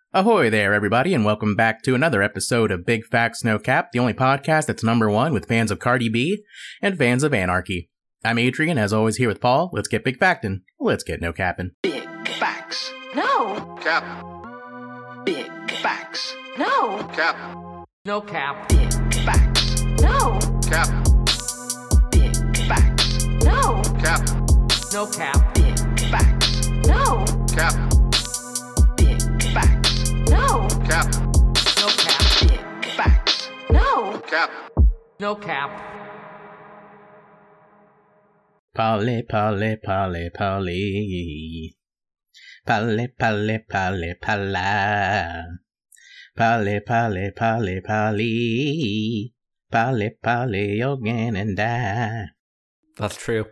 Ahoy there, everybody, and welcome back to another episode of Big Facts No Cap, the only podcast that's number one with fans of Cardi B and fans of anarchy. I'm Adrian, as always, here with Paul. Let's get big factin'. Let's get no cappin'. Big facts. No. Cap. Big facts. No. Cap. No cap. Big facts. No. Cap. Big facts. No. Cap. No cap. Big facts. No. Cap. Big facts. No. Cap. No cap. Big facts. No. Cap. No cap. Polly, Polly, Polly, Polly. Polly, Polly, Polly, Polly. Polly, Polly, Polly, Polly. Polly, Polly, you're gonna die. That's true.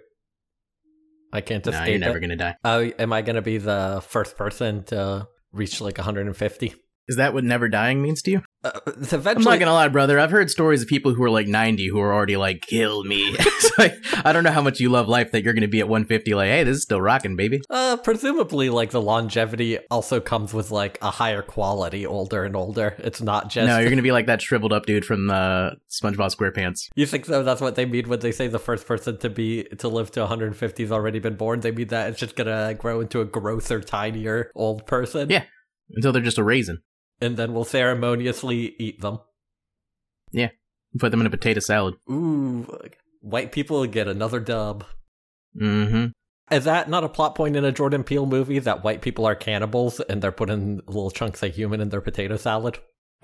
I can't escape No, you're never it. gonna die. Oh, am I gonna be the first person to reach like 150? Is that what never dying means to you? Eventually, I'm not gonna lie, brother. I've heard stories of people who are like 90 who are already like, kill me. So I don't know how much you love life that you're gonna be at 150 like, hey, this is still rocking, baby. presumably, like the longevity also comes with like a higher quality, older and older. It's not just. No, you're gonna be like that shriveled up dude from SpongeBob SquarePants. You think so? That's what they mean when they say the first person to live to 150 has already been born. They mean that it's just gonna grow into a grosser, tinier old person. Yeah, until they're just a raisin. And then we'll ceremoniously eat them. Yeah, put them in a potato salad. Ooh, white people get another dub. Mm-hmm. Is that not a plot point in a Jordan Peele movie that white people are cannibals and they're putting little chunks of human in their potato salad?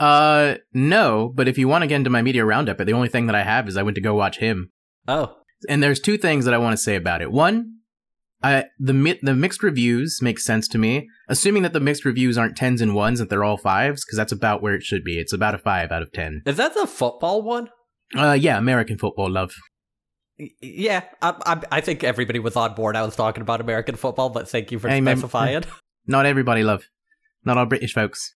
No, but if you want to get into my media roundup, the only thing that I have is I went to go watch Him. Oh. And there's two things that I want to say about it. One, the mixed reviews make sense to me, assuming that the mixed reviews aren't 10s and 1s, that they're all 5s, because that's about where it should be. It's about a 5 out of 10. Is that the football one? Yeah, American football, love. Yeah, I think everybody was on board. I was talking about American football, but thank you for specifying. Not everybody, love. Not all British folks.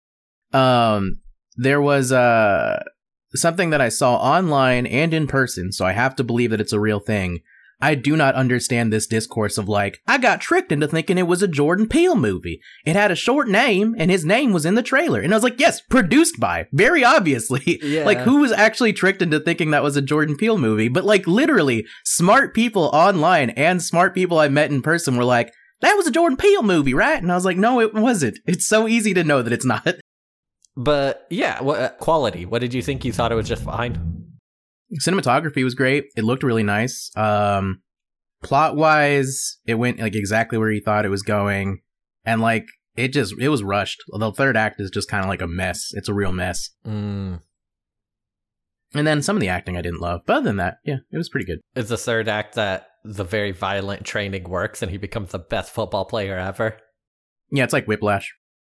There was something that I saw online and in person, so I have to believe that it's a real thing. I do not understand this discourse of like, I got tricked into thinking it was a Jordan Peele movie. It had a short name and his name was in the trailer. And I was like, yes, produced by, very obviously. Yeah. Like, who was actually tricked into thinking that was a Jordan Peele movie? But like, literally, smart people online and smart people I met in person were like, that was a Jordan Peele movie, right? And I was like, no, it wasn't. It's so easy to know that it's not. But yeah, quality. What did you think? You thought it was just fine? Cinematography was great. It looked really nice. Plot-wise, it went like exactly where you thought it was going. And like, it was rushed. The third act is just kind of like a mess. It's a real mess. Mm. And then some of the acting I didn't love. But other than that, yeah, it was pretty good. Is the third act that the very violent training works and he becomes the best football player ever? Yeah, it's like Whiplash.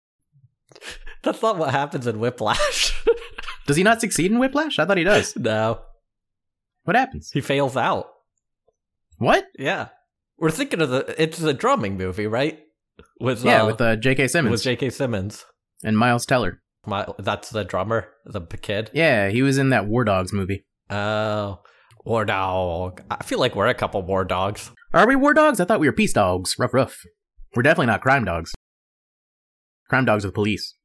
That's not what happens in Whiplash. Does he not succeed in Whiplash? I thought he does. No. What happens? He fails out. What? Yeah. We're thinking of it's a drumming movie, right? With J.K. Simmons. With J.K. Simmons. And Miles Teller. That's the drummer, the kid? Yeah, he was in that War Dogs movie. Oh, War Dog. I feel like we're a couple War Dogs. Are we War Dogs? I thought we were Peace Dogs. Ruff, ruff. We're definitely not Crime Dogs. Crime Dogs are the police.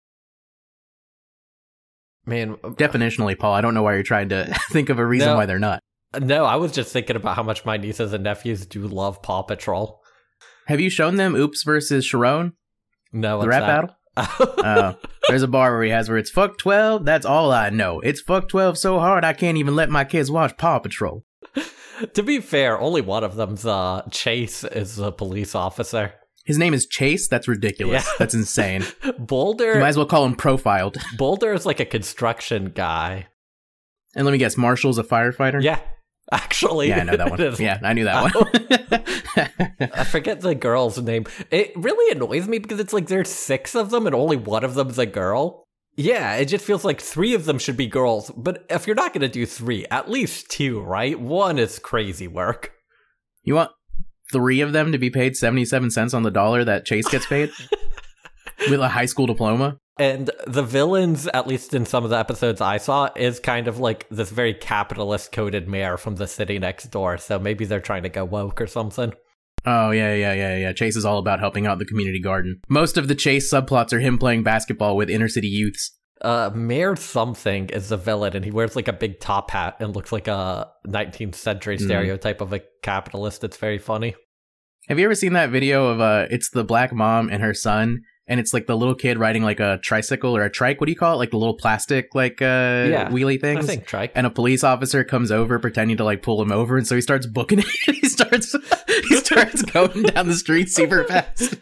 Man. Definitionally, Paul, I don't know why you're trying to think of a reason why they're not. No, I was just thinking about how much my nieces and nephews do love Paw Patrol. Have you shown them Oops versus Sharon? No, the rap battle? There's a bar where it's fuck 12, that's all I know. It's fuck 12 so hard I can't even let my kids watch Paw Patrol. To be fair, only one of them's Chase is a police officer. His name is Chase? That's ridiculous. Yeah. That's insane. Boulder... You might as well call him Profiled. Boulder is like a construction guy. And let me guess, Marshall's a firefighter? Yeah, actually. Yeah, I know that one. Yeah, I knew that one. I forget the girl's name. It really annoys me because it's like there's 6 of them and only one of them's a girl. Yeah, it just feels like 3 of them should be girls. But if you're not going to do 3, at least 2, right? 1 is crazy work. You want 3 of them to be paid 77 cents on the dollar that Chase gets paid? With a high school diploma? And the villains, at least in some of the episodes I saw, is kind of like this very capitalist-coded mayor from the city next door. So maybe they're trying to go woke or something. Oh, yeah. Chase is all about helping out the community garden. Most of the Chase subplots are him playing basketball with inner city youths. Mayor something is the villain, and he wears like a big top hat and looks like a 19th century stereotype of a capitalist. It's very funny. Have you ever seen that video of it's the black mom and her son, and it's like the little kid riding like a tricycle or a trike? What do you call it? Like the little plastic wheelie things? I think trike. And a police officer comes over pretending to like pull him over, and so he starts booking it. he starts going down the street super fast.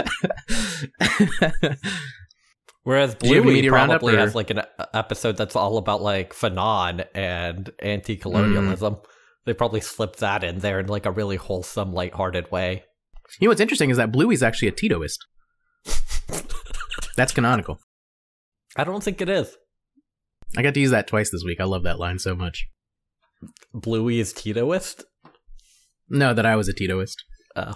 Whereas Do you have a Bluey media roundup, probably or- has like an episode that's all about like Fanon and anti-colonialism. They probably slipped that in there in like a really wholesome, lighthearted way. You know what's interesting is that Bluey's actually a Titoist. That's canonical. I don't think it is. I got to use that twice this week. I love that line so much. Bluey is Titoist? No, that I was a Titoist. Oh.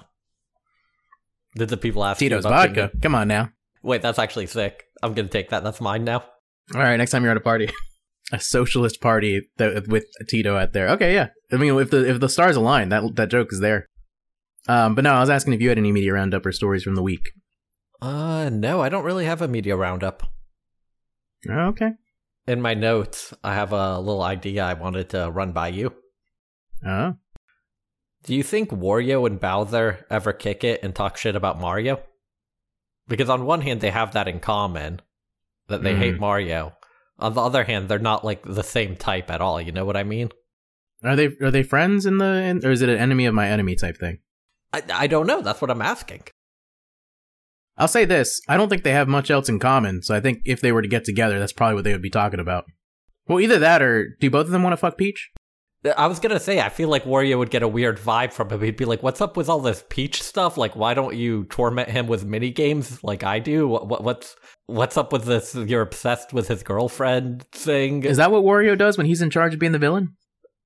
Did the people ask you Tito's about vodka. Come on now. Wait, that's actually sick. I'm going to take that. That's mine now. All right, next time you're at a party. A socialist party with Tito out there. Okay, yeah. I mean, if the stars align, that joke is there. But no, I was asking if you had any media roundup or stories from the week. No, I don't really have a media roundup. Oh, okay. In my notes, I have a little idea I wanted to run by you. Oh. Do you think Wario and Bowser ever kick it and talk shit about Mario? Because on one hand, they have that in common, that they hate Mario. On the other hand, they're not like the same type at all. You know what I mean? Are they friends or is it an enemy of my enemy type thing? I don't know. That's what I'm asking. I'll say this. I don't think they have much else in common, so I think if they were to get together, that's probably what they would be talking about. Well, either that or do both of them want to fuck Peach? I was going to say, I feel like Wario would get a weird vibe from him. He'd be like, what's up with all this Peach stuff? Like, why don't you torment him with mini games like I do? What's up with this? You're obsessed with his girlfriend thing? Is that what Wario does when he's in charge of being the villain?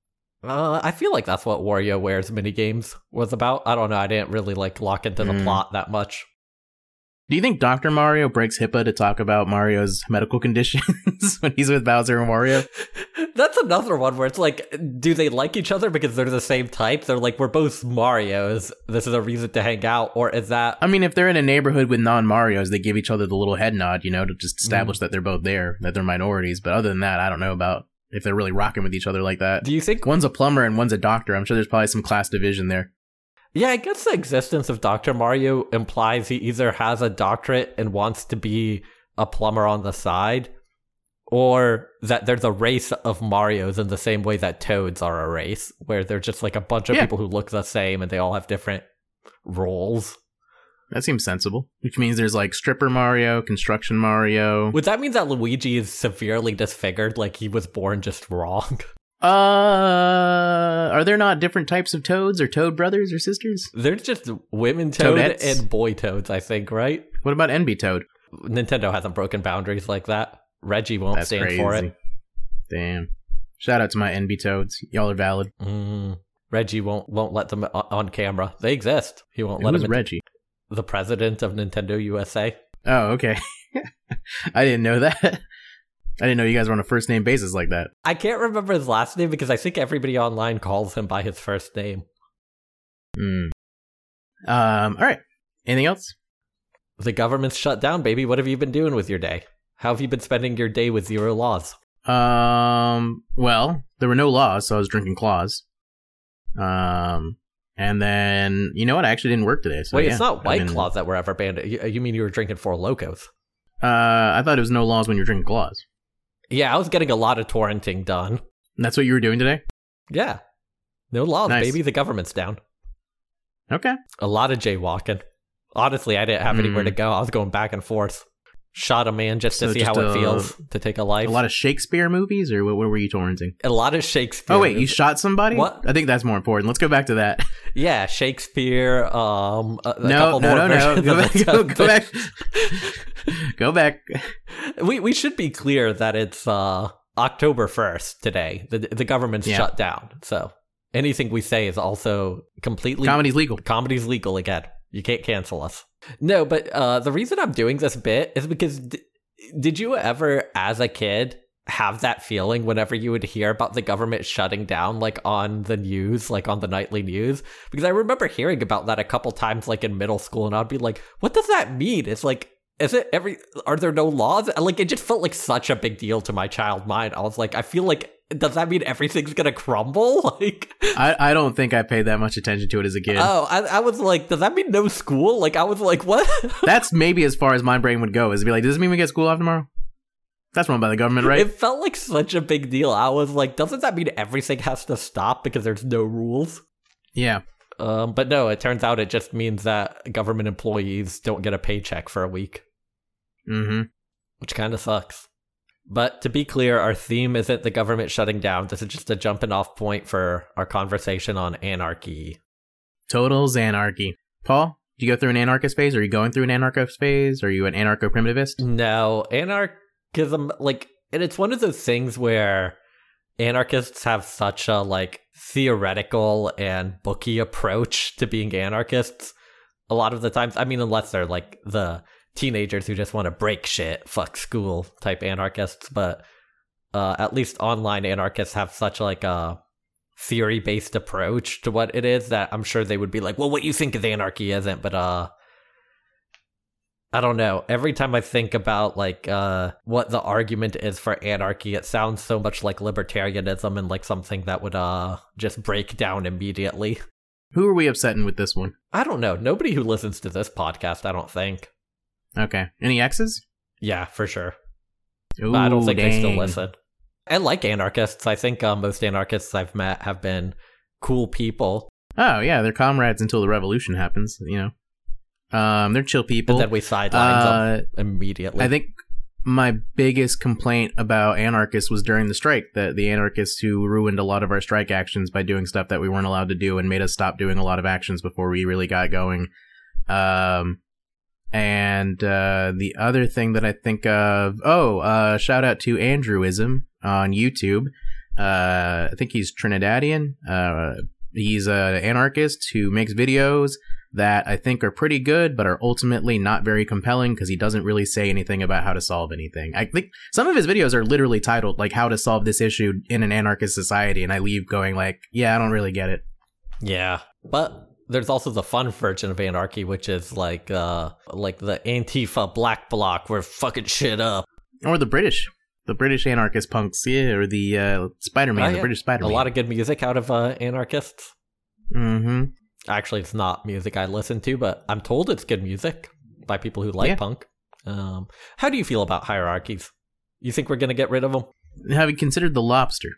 I feel like that's what WarioWare's minigames was about. I don't know. I didn't really like lock into the plot that much. Do you think Dr. Mario breaks HIPAA to talk about Mario's medical conditions when he's with Bowser and Wario? That's another one where it's like, do they like each other because they're the same type? They're like, we're both Marios. This is a reason to hang out. Or is that... I mean, if they're in a neighborhood with non-Marios, they give each other the little head nod, to just establish that they're both there, that they're minorities. But other than that, I don't know about if they're really rocking with each other like that. Do you think... One's a plumber and one's a doctor. I'm sure there's probably some class division there. Yeah, I guess the existence of Dr. Mario implies he either has a doctorate and wants to be a plumber on the side, or that there's a race of Marios in the same way that Toads are a race, where they're just like a bunch of people who look the same and they all have different roles. That seems sensible. Which means there's like stripper Mario, construction Mario. Would that mean that Luigi is severely disfigured, like he was born just wrong? Are there not different types of Toads or Toad brothers or sisters? There's just women Toad Toadettes? and boy Toads, I think, right? What about NB Toad? Nintendo hasn't broken boundaries like that. Reggie won't That's stand crazy. for it. Damn. Shout out to my NB Toads. Y'all are valid. Reggie won't let them on camera. They exist. He won't let Who's him. Reggie? The president of Nintendo USA. Oh, okay. I didn't know that. I didn't know you guys were on a first name basis like that. I can't remember his last name because I think everybody online calls him by his first name. All right. Anything else? The government's shut down, baby. What have you been doing with your day? How have you been spending your day with 0 laws? Well, there were no laws, so I was drinking claws. And then, you know what? I actually didn't work today. So Wait, yeah, it's not White I mean, Claws that were ever banned. You mean you were drinking 4 Locos? I thought it was no laws when you're drinking claws. Yeah, I was getting a lot of torrenting done. And that's what you were doing today? Yeah. No laws, Nice. baby. The government's down. Okay. A lot of jaywalking. Honestly, I didn't have anywhere to go. I was going back and forth. Shot a man just to So see just, how it feels to take a life. A lot of Shakespeare movies, or what were you torrenting? A lot of Shakespeare. Oh, wait, you movies. shot somebody? What? I think that's more important. Let's go back to that. Yeah, Shakespeare. A No. couple more versions Go of back. the Go back. Go back. We should be clear that it's October 1st today. The government's Yeah. shut down, so anything we say is also completely Comedy's legal. Comedy's legal again. You can't cancel us. No, but the reason I'm doing this bit is because did you ever, as a kid, have that feeling whenever you would hear about the government shutting down, like on the news, like on the nightly news, because I remember hearing about that a couple times, like in middle school, and I'd be like, what does that mean? It's like, are there no laws? Like, it just felt like such a big deal to my child mind. I was like, I feel like, does that mean everything's gonna crumble? Like, I don't think I paid that much attention to it as a kid. oh, I was like, does that mean no school? Like, I was like, what? That's maybe as far as my brain would go, is to be like, does this mean we get school off tomorrow? That's run by the government, right? It felt like such a big deal. I was like, doesn't that mean everything has to stop because there's no rules? Yeah. But no, it turns out it just means that government employees don't get a paycheck for a week. Mm-hmm. Which kind of sucks. But to be clear, our theme isn't the government shutting down. This is just a jumping off point for our conversation on anarchy. Total Xanarchy. Paul, do you go through an anarchist phase? Are you going through an anarchist phase? Are you an anarcho-primitivist? No, anarchism, like, and it's one of those things where anarchists have such a, like, theoretical and booky approach to being anarchists. A lot of the times, I mean, unless they're, like, the teenagers who just want to break shit, fuck school type anarchists, but at least online anarchists have such, like, a theory-based approach to what it is that I'm sure they would be like, well, what you think is anarchy isn't, but I don't know. Every time I think about, like, what the argument is for anarchy, it sounds so much like libertarianism and like something that would just break down immediately. Who are we upsetting with this one? I don't know. Nobody who listens to this podcast, I don't think. Okay. Any X's? Yeah, for sure. Ooh, But I don't think they still dang. listen. I like anarchists. I think most anarchists I've met have been cool people. Oh, yeah, they're comrades until the revolution happens, you know. They're chill people. And then we sideline them immediately. I think my biggest complaint about anarchists was during the strike, that the anarchists who ruined a lot of our strike actions by doing stuff that we weren't allowed to do and made us stop doing a lot of actions before we really got going. And the other thing that I think of, shout out to Andrewism on YouTube. I think he's Trinidadian. He's an anarchist who makes videos that I think are pretty good, but are ultimately not very compelling because he doesn't really say anything about how to solve anything. I think some of his videos are literally titled, like, how to solve this issue in an anarchist society, and I leave going like, yeah, I don't really get it. Yeah. But there's also the fun version of anarchy, which is like the Antifa Black Bloc, we're fucking shit up. Or the British anarchist punks, yeah, or the Spider-Man, the British Spider-Man. A lot of good music out of anarchists. Mm-hmm. Actually, it's not music I listen to, but I'm told it's good music by people who like punk. How do you feel about hierarchies? You think we're going to get rid of them? Have you considered the lobster?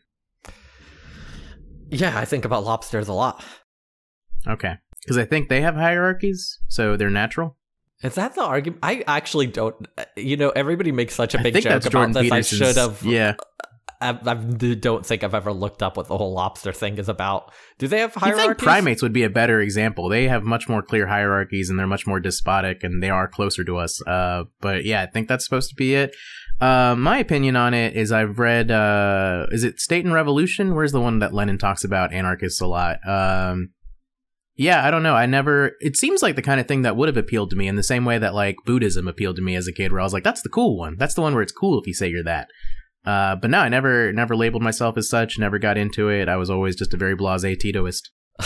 Yeah, I think about lobsters a lot. Okay. Because I think they have hierarchies, so they're natural. Is that the argument? I actually don't. You know, everybody makes such a I big think joke that's about Jordan this. Peterson's, I should have. Yeah. I don't think I've ever looked up what the whole lobster thing is about. Do they have You hierarchies? think primates would be a better example. They have much more clear hierarchies, and they're much more despotic, and they are closer to us. But yeah, I think that's supposed to be it. My opinion on it is I've read, is it State and Revolution? Where's the one that Lenin talks about anarchists a lot? Yeah, I don't know. It seems like the kind of thing that would have appealed to me in the same way that, like, Buddhism appealed to me as a kid, where I was like, that's the cool one. That's the one where it's cool if you say you're that. But no, I never labeled myself as such, never got into it. I was always just a very blasé Titoist.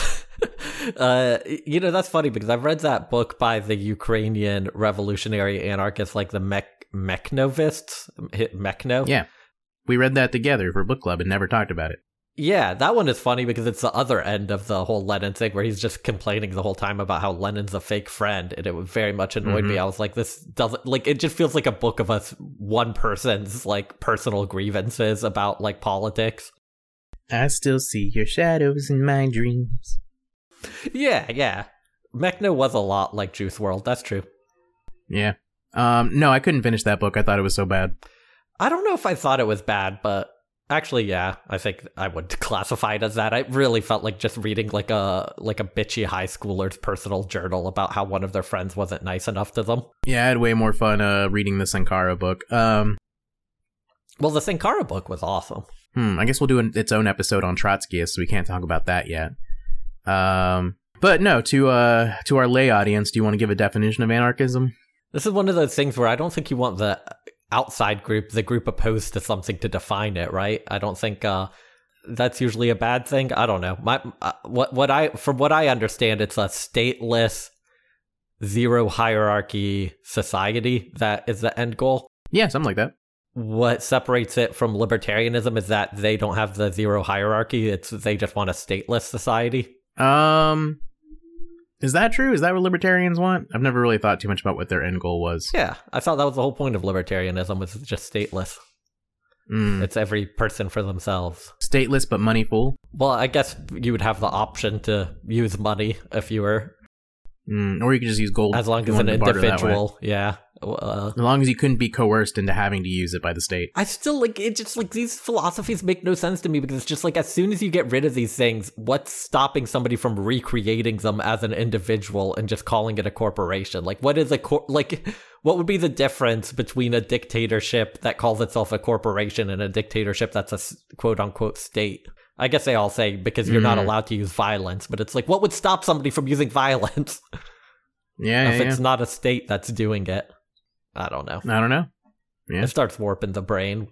You know, that's funny because I've read that book by the Ukrainian revolutionary anarchists, like the Mekhnovists. Mekhno? Yeah. We read that together for book club and never talked about it. Yeah, that one is funny because it's the other end of the whole Lenin thing where he's just complaining the whole time about how Lenin's a fake friend, and it very much annoyed me. I was like, this doesn't, like, it just feels like a book of us, one person's, like, personal grievances about, like, politics. I still see your shadows in my dreams. Yeah. Mechno was a lot like Juice WRLD, that's true. Yeah. No, I couldn't finish that book. I thought it was so bad. I don't know if I thought it was bad, but actually, yeah, I think I would classify it as that. I really felt like just reading like a bitchy high schooler's personal journal about how one of their friends wasn't nice enough to them. Yeah, I had way more fun reading the Sankara book. Well, the Sankara book was awesome. I guess we'll do its own episode on Trotskyists, so we can't talk about that yet. But no, to our lay audience, do you want to give a definition of anarchism? This is one of those things where I don't think you want the outside group, the group opposed to something to define it, right? I don't think that's usually a bad thing. I don't know. From what I understand, it's a stateless, zero hierarchy society that is the end goal. Yeah, something like that. What separates it from libertarianism is that they don't have the zero hierarchy. They just want a stateless society. Is that true? Is that what libertarians want? I've never really thought too much about what their end goal was. Yeah, I thought that was the whole point of libertarianism, was just stateless. It's every person for themselves. Stateless but money full? Well, I guess you would have the option to use money if you were... or you could just use gold. As long as an individual, yeah. As long as you couldn't be coerced into having to use it by the state. I still, like, it just, like, these philosophies make no sense to me, because it's just, like, as soon as you get rid of these things, what's stopping somebody from recreating them as an individual and just calling it a corporation? Like, what is what would be the difference between a dictatorship that calls itself a corporation and a dictatorship that's a quote-unquote state? I guess they all say because you're not allowed to use violence, but it's like, what would stop somebody from using violence? If it's not a state that's doing it. I don't know. Yeah. It starts warping the brain.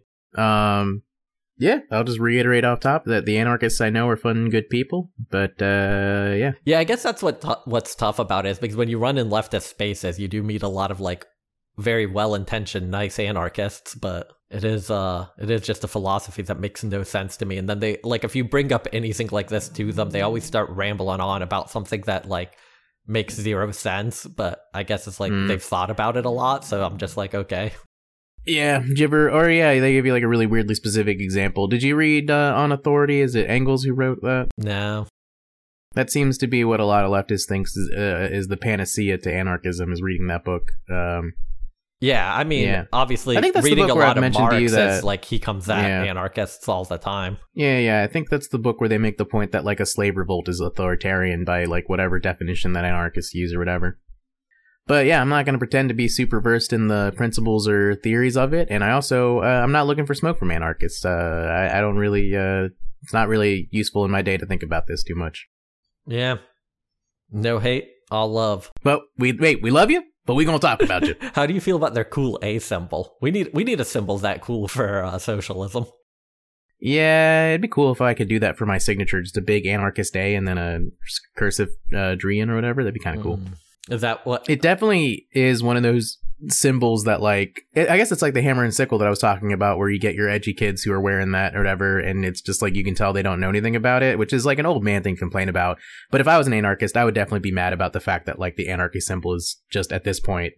Yeah, I'll just reiterate off top that the anarchists I know are fun, good people, but yeah. Yeah, I guess that's what's tough about it, is because when you run in leftist spaces, you do meet a lot of, like, very well-intentioned, nice anarchists, but it is just a philosophy that makes no sense to me. And then they, like, if you bring up anything like this to them, they always start rambling on about something that, like, makes zero sense, but I guess it's like they've thought about it a lot, so I'm just like, okay. Yeah, did you ever, they give you like a really weirdly specific example. Did you read On Authority? Is it Engels who wrote that? No. That seems to be what a lot of leftists thinks is the panacea to anarchism, is reading that book. Yeah, I mean, obviously, I think that's reading a lot of Marx is like he comes at anarchists all the time. Yeah, I think that's the book where they make the point that, like, a slave revolt is authoritarian by, like, whatever definition that anarchists use or whatever. But yeah, I'm not going to pretend to be super versed in the principles or theories of it, and I also, I'm not looking for smoke from anarchists. I don't really, it's not really useful in my day to think about this too much. Yeah. No hate, all love. But we love you? But we gonna talk about you. How do you feel about their cool A symbol? We need a symbol that cool for socialism. Yeah, it'd be cool if I could do that for my signature, just a big anarchist A and then a cursive Drian or whatever. That'd be kind of cool. Is that what? It definitely is one of those symbols that, like, I guess it's like the hammer and sickle that I was talking about, where you get your edgy kids who are wearing that or whatever, and it's just like you can tell they don't know anything about it, which is like an old man thing to complain about. But if I was an anarchist, I would definitely be mad about the fact that, like, the anarchy symbol is just at this point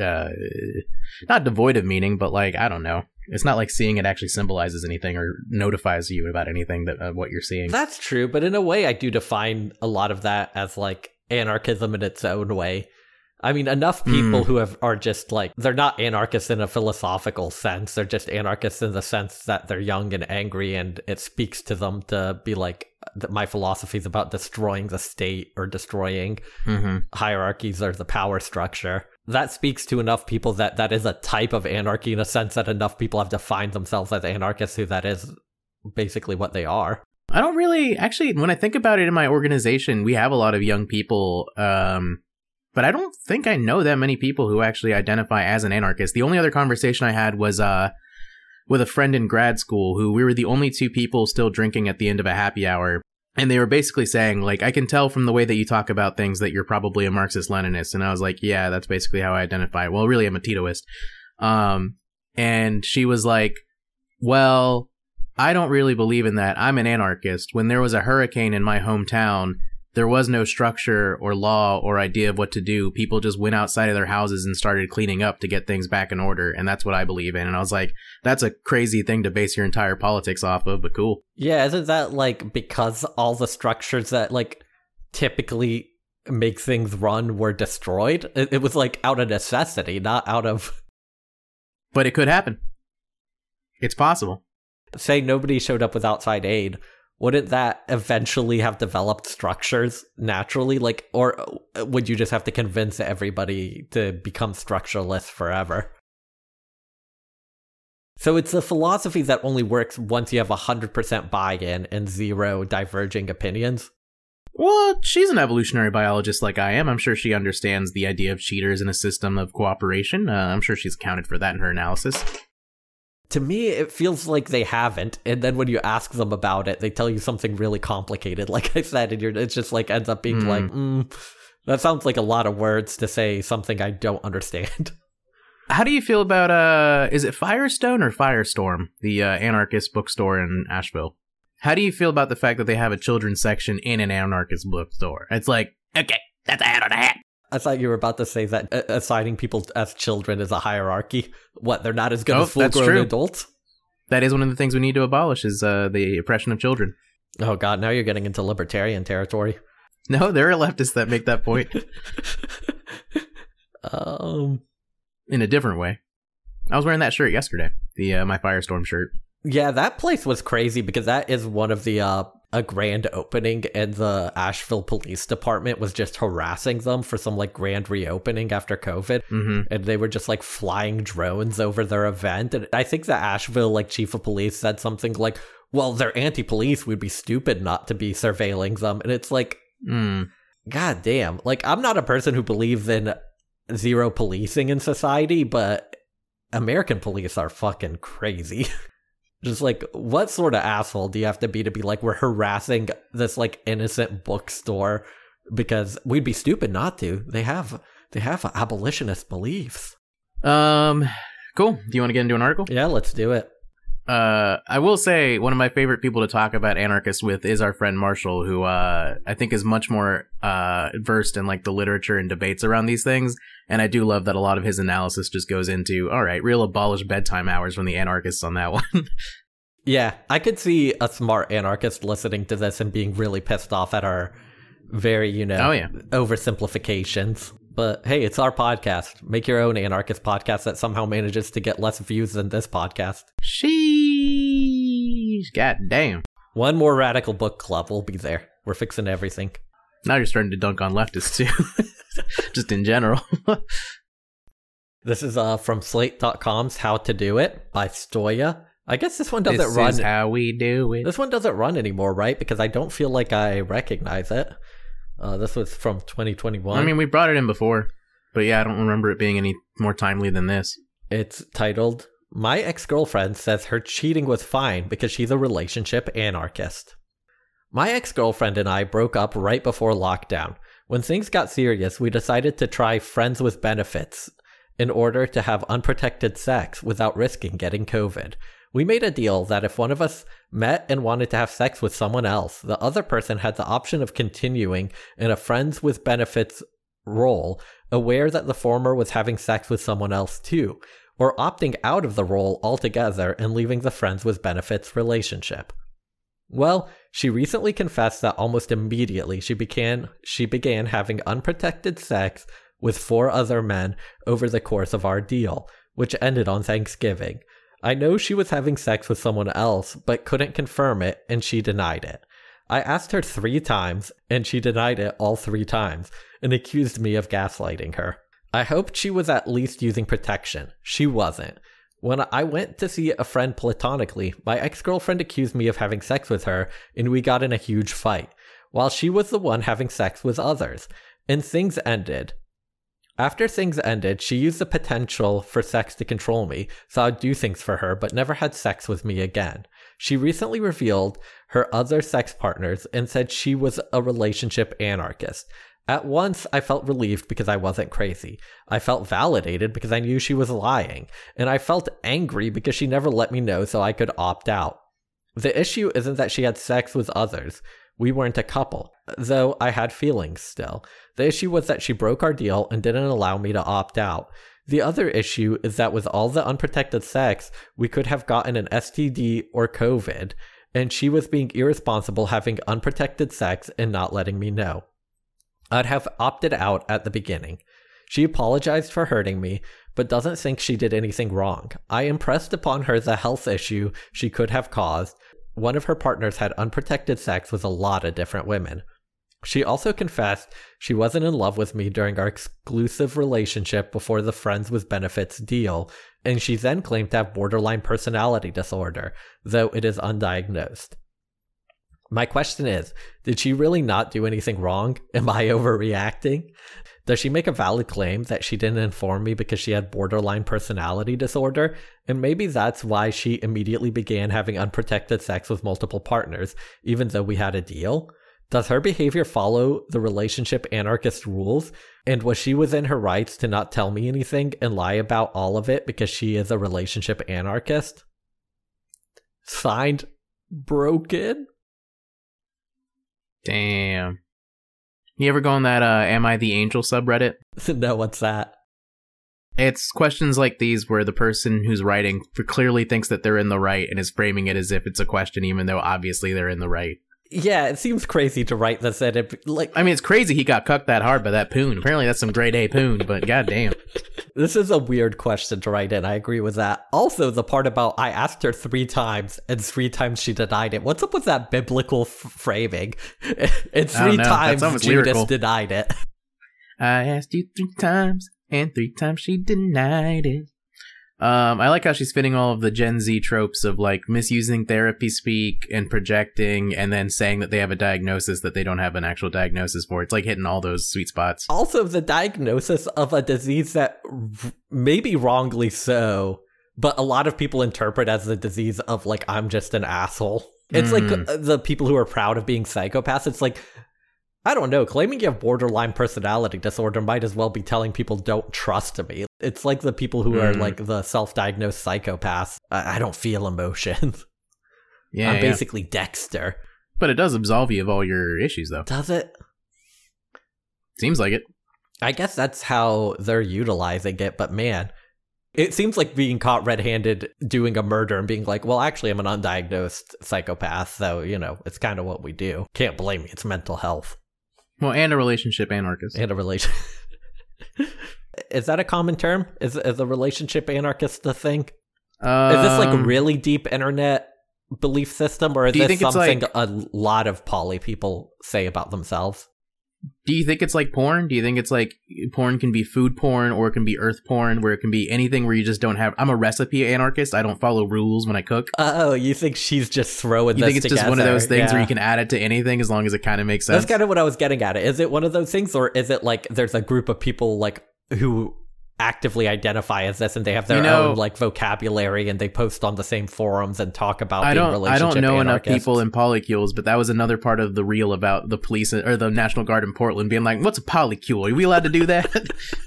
not devoid of meaning, but, like, I don't know. It's not like seeing it actually symbolizes anything or notifies you about anything that what you're seeing. That's true, but in a way, I do define a lot of that as, like, anarchism in its own way. I mean, enough people who are just, like, they're not anarchists in a philosophical sense. They're just anarchists in the sense that they're young and angry, and it speaks to them to be like, my philosophy is about destroying the state or destroying hierarchies or the power structure. That speaks to enough people that is a type of anarchy, in a sense that enough people have defined themselves as anarchists who that is basically what they are. I don't really, actually, when I think about it in my organization, we have a lot of young people, but I don't think I know that many people who actually identify as an anarchist. The only other conversation I had was with a friend in grad school who we were the only two people still drinking at the end of a happy hour. And they were basically saying, like, I can tell from the way that you talk about things that you're probably a Marxist-Leninist. And I was like, yeah, that's basically how I identify. Well, really, I'm a Titoist. And she was like, well, I don't really believe in that. I'm an anarchist. When there was a hurricane in my hometown, there was no structure or law or idea of what to do. People just went outside of their houses and started cleaning up to get things back in order. And that's what I believe in. And I was like, that's a crazy thing to base your entire politics off of, but cool. Yeah, isn't that, like, because all the structures that, like, typically make things run were destroyed? It was, like, out of necessity, not out of... But it could happen. It's possible. Say nobody showed up with outside aid. Wouldn't that eventually have developed structures naturally? Like, or would you just have to convince everybody to become structuralist forever? So it's a philosophy that only works once you have 100% buy-in and zero diverging opinions? Well, she's an evolutionary biologist like I am. I'm sure she understands the idea of cheaters in a system of cooperation. I'm sure she's accounted for that in her analysis. To me, it feels like they haven't. And then when you ask them about it, they tell you something really complicated. Like I said, and it's just like ends up being like, that sounds like a lot of words to say something I don't understand. How do you feel about, is it Firestone or Firestorm, the anarchist bookstore in Asheville? How do you feel about the fact that they have a children's section in an anarchist bookstore? It's like, okay, that's a hat on a hat. I thought you were about to say that assigning people as children is a hierarchy. What, they're not as good as full-grown adults? That is one of the things we need to abolish is the oppression of children. Oh, God, now you're getting into libertarian territory. No, there are leftists that make that point. In a different way. I was wearing that shirt yesterday, the my Firestorm shirt. Yeah, that place was crazy because that is one of the a grand opening, and the Asheville Police Department was just harassing them for some like grand reopening after COVID, and they were just like flying drones over their event. And I think the Asheville like chief of police said something like, "Well, they're anti-police. We'd be stupid not to be surveilling them." And it's like, God damn! Like, I'm not a person who believes in zero policing in society, but American police are fucking crazy. Just like, what sort of asshole do you have to be like, we're harassing this like innocent bookstore because we'd be stupid not to. They have abolitionist beliefs. Cool. Do you want to get into an article? Yeah, let's do it. I will say one of my favorite people to talk about anarchists with is our friend Marshall, who I think is much more versed in like the literature and debates around these things. And I do love that a lot of his analysis just goes into, all right, real abolish bedtime hours from the anarchists on that one. Yeah, I could see a smart anarchist listening to this and being really pissed off at our very, oversimplifications. But hey, it's our podcast. Make your own anarchist podcast that somehow manages to get less views than this podcast. Sheesh. God damn. One more radical book club. We'll be there. We're fixing everything. Now you're starting to dunk on leftists too. Just in general. This is from Slate.com's How to Do It by Stoya. I guess this one doesn't run. This is how we do it. This one doesn't run anymore, right? Because I don't feel like I recognize it. This was from 2021. I mean, we brought it in before, but yeah, I don't remember it being any more timely than this. It's titled, My Ex-Girlfriend Says Her Cheating Was Fine Because She's a Relationship Anarchist. My ex-girlfriend and I broke up right before lockdown. When things got serious, we decided to try friends with benefits in order to have unprotected sex without risking getting COVID. We made a deal that if one of us met and wanted to have sex with someone else, the other person had the option of continuing in a friends with benefits role, aware that the former was having sex with someone else too, or opting out of the role altogether and leaving the friends with benefits relationship. Well, she recently confessed that almost immediately she began having unprotected sex with 4 other men over the course of our deal, which ended on Thanksgiving. I know she was having sex with someone else, but couldn't confirm it, and she denied it. I asked her 3 times, and she denied it all 3 times, and accused me of gaslighting her. I hoped she was at least using protection. She wasn't. When I went to see a friend platonically, my ex-girlfriend accused me of having sex with her, and we got in a huge fight, while she was the one having sex with others, and things ended. After things ended, she used the potential for sex to control me, so I'd do things for her, but never had sex with me again. She recently revealed her other sex partners and said she was a relationship anarchist. At once, I felt relieved because I wasn't crazy. I felt validated because I knew she was lying. And I felt angry because she never let me know so I could opt out. The issue isn't that she had sex with others. We weren't a couple, though I had feelings still. The issue was that she broke our deal and didn't allow me to opt out. The other issue is that with all the unprotected sex, we could have gotten an STD or COVID, and she was being irresponsible having unprotected sex and not letting me know. I'd have opted out at the beginning. She apologized for hurting me, but doesn't think she did anything wrong. I impressed upon her the health issue she could have caused. One of her partners had unprotected sex with a lot of different women. She also confessed she wasn't in love with me during our exclusive relationship before the friends with benefits deal, and she then claimed to have borderline personality disorder, though it is undiagnosed. My question is, did she really not do anything wrong? Am I overreacting? Does she make a valid claim that she didn't inform me because she had borderline personality disorder? And maybe that's why she immediately began having unprotected sex with multiple partners, even though we had a deal? Does her behavior follow the relationship anarchist rules? And was she within her rights to not tell me anything and lie about all of it because she is a relationship anarchist? Signed, Broken. Damn. You ever go on that Am I the Angel subreddit? No, what's that? It's questions like these where the person who's writing clearly thinks that they're in the right and is framing it as if it's a question, even though obviously they're in the right. Yeah, it seems crazy to write this in it. Like, I mean, it's crazy he got cucked that hard by that poon. Apparently that's some grade A poon, but goddamn. this is a weird question to write in. I agree with that. Also, the part about I asked her 3 times and 3 times she denied it. What's up with that biblical framing? And 3 times Judas lyrical. Denied it. I asked you 3 times and 3 times she denied it. I like how she's fitting all of the Gen Z tropes of like misusing therapy speak and projecting and then saying that they have a diagnosis that they don't have an actual diagnosis for. It's like hitting all those sweet spots. Also, the diagnosis of a disease that maybe wrongly so, but a lot of people interpret as the disease of like, I'm just an asshole. It's like the people who are proud of being psychopaths. It's like, I don't know, claiming you have borderline personality disorder might as well be telling people don't trust me. It's like the people who are like the self-diagnosed psychopaths. I don't feel emotions. Yeah, I'm basically Dexter. But it does absolve you of all your issues, though. Does it? Seems like it. I guess that's how they're utilizing it, but man, it seems like being caught red-handed doing a murder and being like, well, actually, I'm an undiagnosed psychopath, so, you know, it's kind of what we do. Can't blame me. It's mental health. Well, and a relationship anarchist. And a relation. Is that a common term? Is a relationship anarchist a thing? Is this like a really deep internet belief system, or is this something like a lot of poly people say about themselves? Do you think it's like porn? Do you think it's like porn can be food porn or it can be earth porn, where it can be anything where you just don't have... I'm a recipe anarchist. I don't follow rules when I cook. Oh, you think she's just throwing you this together? You think it's just one of those things where you can add it to anything as long as it kind of makes sense? That's kind of what I was getting at. Is it one of those things, or is it like there's a group of people like who actively identify as this and they have their own like vocabulary and they post on the same forums and talk about being relationship I don't know anarchists. enough people in polycules, but that was another part of the reel about the police or the National Guard in Portland being like, what's a polycule? Are we allowed to do that?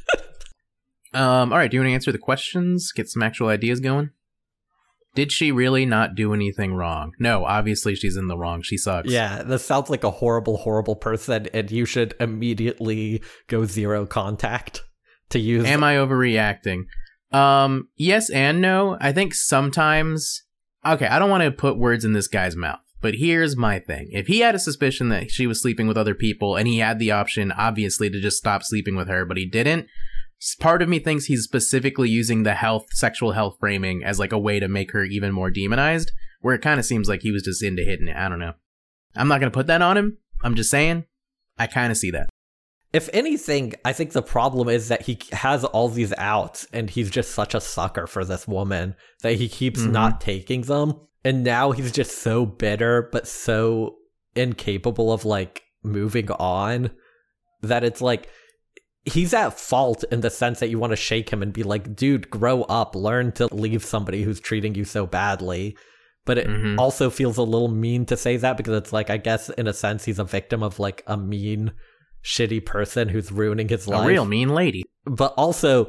All right, do you want to answer the questions? Get some actual ideas going? Did she really not do anything wrong? No, obviously she's in the wrong. She sucks. Yeah, this sounds like a horrible, horrible person, and you should immediately go zero contact to use. Am I overreacting? Yes and no. I think sometimes... Okay, I don't want to put words in this guy's mouth, but here's my thing. If he had a suspicion that she was sleeping with other people, and he had the option, obviously, to just stop sleeping with her, but he didn't, part of me thinks he's specifically using the sexual health framing as like a way to make her even more demonized, where it kind of seems like he was just into hitting it. I don't know. I'm not going to put that on him. I'm just saying, I kind of see that. If anything, I think the problem is that he has all these outs and he's just such a sucker for this woman that he keeps not taking them. And now he's just so bitter, but so incapable of like moving on that it's like he's at fault in the sense that you want to shake him and be like, dude, grow up, learn to leave somebody who's treating you so badly. But it also feels a little mean to say that because it's like, I guess in a sense, he's a victim of like a mean, shitty person who's ruining his life. A real mean lady. But also,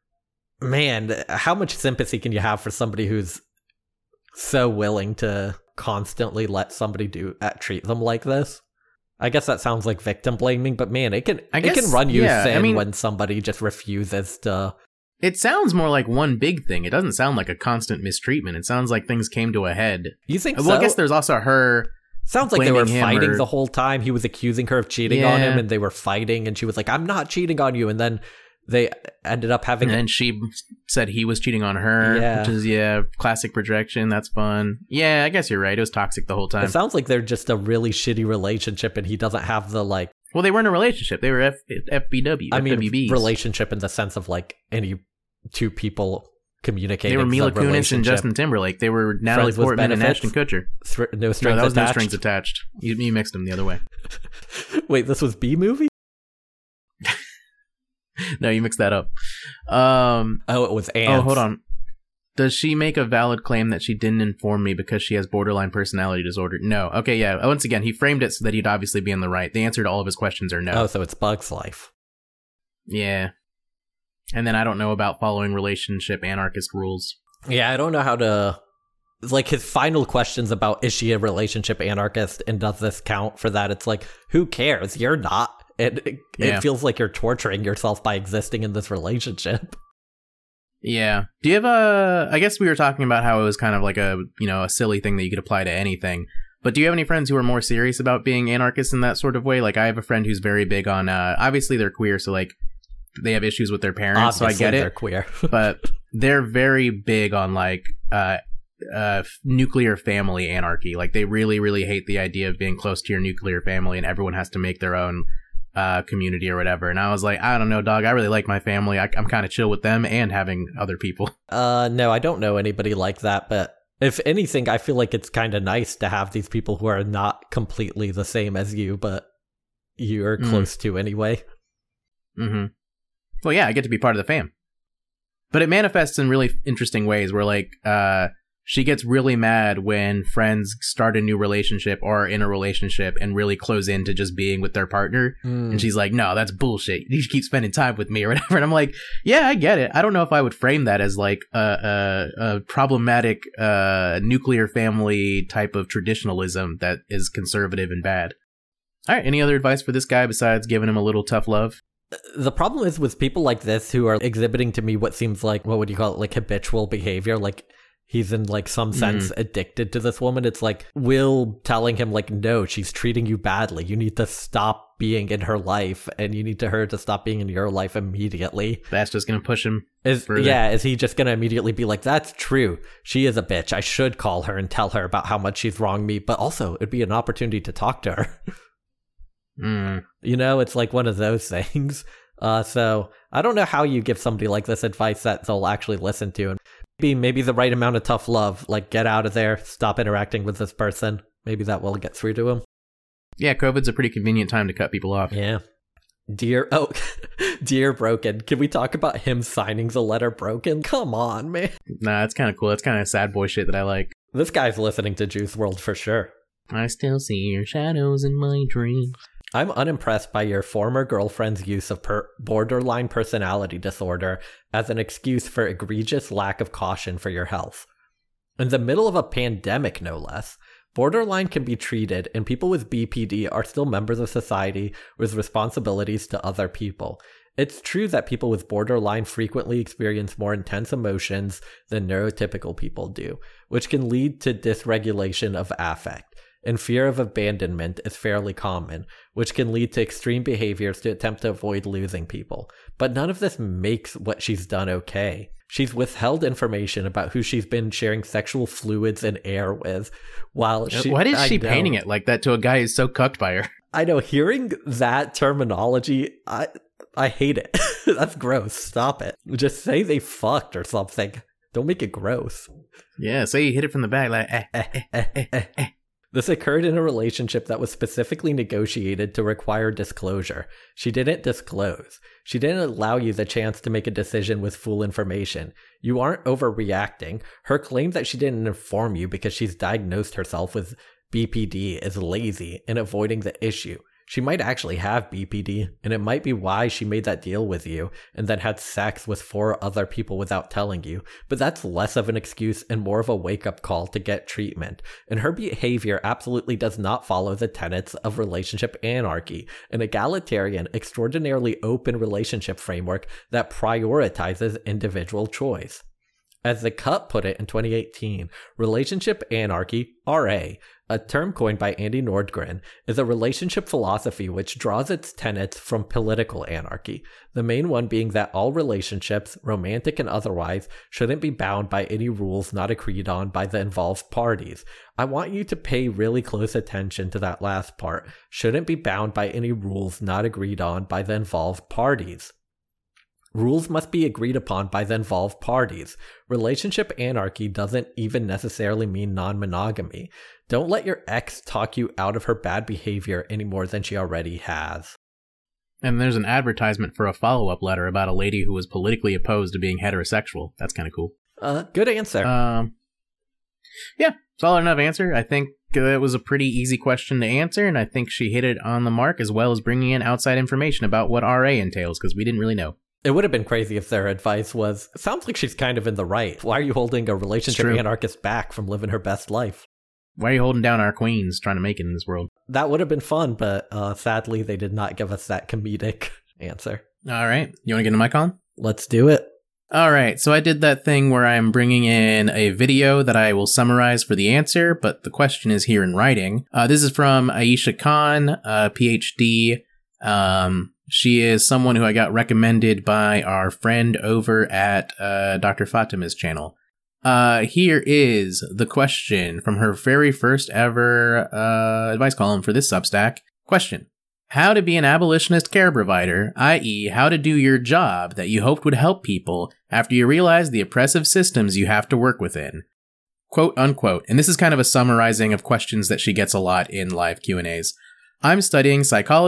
man, how much sympathy can you have for somebody who's so willing to constantly let somebody treat them like this? I guess that sounds like victim blaming, but man, it can run you thin when somebody just refuses to. It sounds more like one big thing. It doesn't sound like a constant mistreatment. It sounds like things came to a head. You think so? Well, I guess there's also her. Sounds like they were fighting the whole time. He was accusing her of cheating on him, and they were fighting, and she was like, I'm not cheating on you. And then they ended up having... And then she said he was cheating on her, which is, classic projection. That's fun. Yeah, I guess you're right. It was toxic the whole time. It sounds like they're just a really shitty relationship, and he doesn't have the, like... Well, they weren't a relationship. They were FBW, I mean, FWBs. Relationship in the sense of, like, any two people communicating. They were Mila Kunis and Justin Timberlake. They were Natalie Portman and Ashton Kutcher. No strings attached? No, that was no strings attached. You mixed them the other way. Wait, this was B-movie? No, you mixed that up. Oh, it was ants. Oh, hold on. Does she make a valid claim that she didn't inform me because she has borderline personality disorder? No. Okay, yeah. Once again, he framed it so that he'd obviously be in the right. The answer to all of his questions are no. Oh, so it's Bug's life. Yeah. And then I don't know about following relationship anarchist rules. Yeah, I don't know how to... Like, his final questions about, is she a relationship anarchist and does this count for that? It's like, who cares? You're not. It feels like you're torturing yourself by existing in this relationship. Yeah. Do you have I guess we were talking about how it was kind of like a silly thing that you could apply to anything. But do you have any friends who are more serious about being anarchists in that sort of way? Like, I have a friend who's very big on, obviously they're queer, so like, they have issues with their parents, Obviously, so I get it. they're queer. But they're very big on like, nuclear family anarchy. Like, they really, really hate the idea of being close to your nuclear family and everyone has to make their own community or whatever. And I was like, I don't know, dog. I really like my family. I'm kind of chill with them and having other people. No, I don't know anybody like that. But if anything, I feel like it's kind of nice to have these people who are not completely the same as you, but you're close to anyway. Mm-hmm. Well, yeah, I get to be part of the fam. But it manifests in really interesting ways where, like, she gets really mad when friends start a new relationship or are in a relationship and really close into just being with their partner. And she's like, no, that's bullshit. You should keep spending time with me or whatever. And I'm like, yeah, I get it. I don't know if I would frame that as like a problematic nuclear family type of traditionalism that is conservative and bad. All right. Any other advice for this guy besides giving him a little tough love? The problem is with people like this who are exhibiting to me what seems like, what would you call it, like habitual behavior, like he's in like some sense addicted to this woman. It's like Will telling him like, no, she's treating you badly. You need to stop being in her life and you need her to stop being in your life immediately. That's just going to push him further. Yeah, is he just going to immediately be like, that's true. She is a bitch. I should call her and tell her about how much she's wronged me. But also it'd be an opportunity to talk to her. You know, it's like one of those things. So I don't know how you give somebody like this advice that they'll actually listen to. And maybe the right amount of tough love, like get out of there, stop interacting with this person. Maybe that will get through to him. Yeah, COVID's a pretty convenient time to cut people off. Yeah. Dear Broken. Can we talk about him signing the letter Broken? Come on, man. Nah, it's kind of cool. That's kind of sad boy shit that I like. This guy's listening to Juice WRLD for sure. I still see your shadows in my dreams. I'm unimpressed by your former girlfriend's use of borderline personality disorder as an excuse for egregious lack of caution for your health. In the middle of a pandemic, no less, borderline can be treated, and people with BPD are still members of society with responsibilities to other people. It's true that people with borderline frequently experience more intense emotions than neurotypical people do, which can lead to dysregulation of affect. And fear of abandonment is fairly common, which can lead to extreme behaviors to attempt to avoid losing people. But none of this makes what she's done okay. She's withheld information about who she's been sharing sexual fluids and air with, while Why is she painting it like that to a guy who's so cucked by her? I know, hearing that terminology, I hate it. That's gross. Stop it. Just say they fucked or something. Don't make it gross. Yeah, say you hit it from the back like This occurred in a relationship that was specifically negotiated to require disclosure. She didn't disclose. She didn't allow you the chance to make a decision with full information. You aren't overreacting. Her claim that she didn't inform you because she's diagnosed herself with BPD is lazy in avoiding the issue. She might actually have BPD, and it might be why she made that deal with you and then had sex with 4 other people without telling you, but that's less of an excuse and more of a wake-up call to get treatment. And her behavior absolutely does not follow the tenets of relationship anarchy, an egalitarian, extraordinarily open relationship framework that prioritizes individual choice. As The Cut put it in 2018, relationship anarchy, RA, a term coined by Andy Nordgren, is a relationship philosophy which draws its tenets from political anarchy, the main one being that all relationships, romantic and otherwise, shouldn't be bound by any rules not agreed on by the involved parties. I want you to pay really close attention to that last part, shouldn't be bound by any rules not agreed on by the involved parties. Rules must be agreed upon by the involved parties. Relationship anarchy doesn't even necessarily mean non-monogamy. Don't let your ex talk you out of her bad behavior any more than she already has. And there's an advertisement for a follow-up letter about a lady who was politically opposed to being heterosexual. That's kind of cool. Good answer. Yeah, solid enough answer. I think it was a pretty easy question to answer, and I think she hit it on the mark, as well as bringing in outside information about what RA entails, because we didn't really know. It would have been crazy if their advice was, sounds like she's kind of in the right. Why are you holding a relationship anarchist back from living her best life? Why are you holding down our queens trying to make it in this world? That would have been fun, but sadly they did not give us that comedic answer. All right. You want to get a mic on? Let's do it. All right, so I did that thing where I'm bringing in a video that I will summarize for the answer, but the question is here in writing. This is from Aisha Khan, PhD. She is someone who I got recommended by our friend over at Dr. Fatima's channel. Here is the question from her very first ever advice column for this Substack. Question. How to be an abolitionist care provider, i.e. how to do your job that you hoped would help people after you realize the oppressive systems you have to work within. Quote unquote. And this is kind of a summarizing of questions that she gets a lot in live Q&As. I'm studying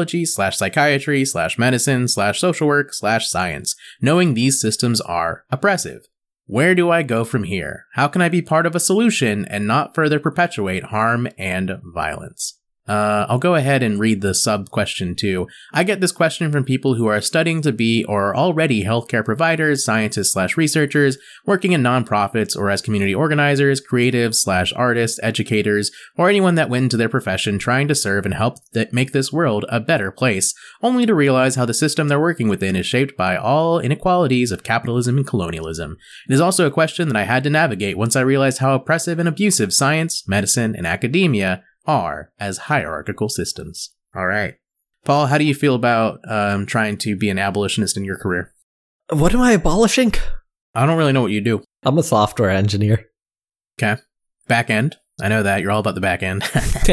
psychology/psychiatry/medicine/social work/science, knowing these systems are oppressive. Where do I go from here? How can I be part of a solution and not further perpetuate harm and violence? I'll go ahead and read the sub-question too. I get this question from people who are studying to be or are already healthcare providers, scientists/researchers, working in nonprofits or as community organizers, creatives/artists, educators, or anyone that went into their profession trying to serve and help make this world a better place, only to realize how the system they're working within is shaped by all inequalities of capitalism and colonialism. It is also a question that I had to navigate once I realized how oppressive and abusive science, medicine, and academia are as hierarchical systems. All right. Paul, how do you feel about trying to be an abolitionist in your career? What am I abolishing? I don't really know what you do. I'm a software engineer. Okay. Back end. I know that. You're all about the back end.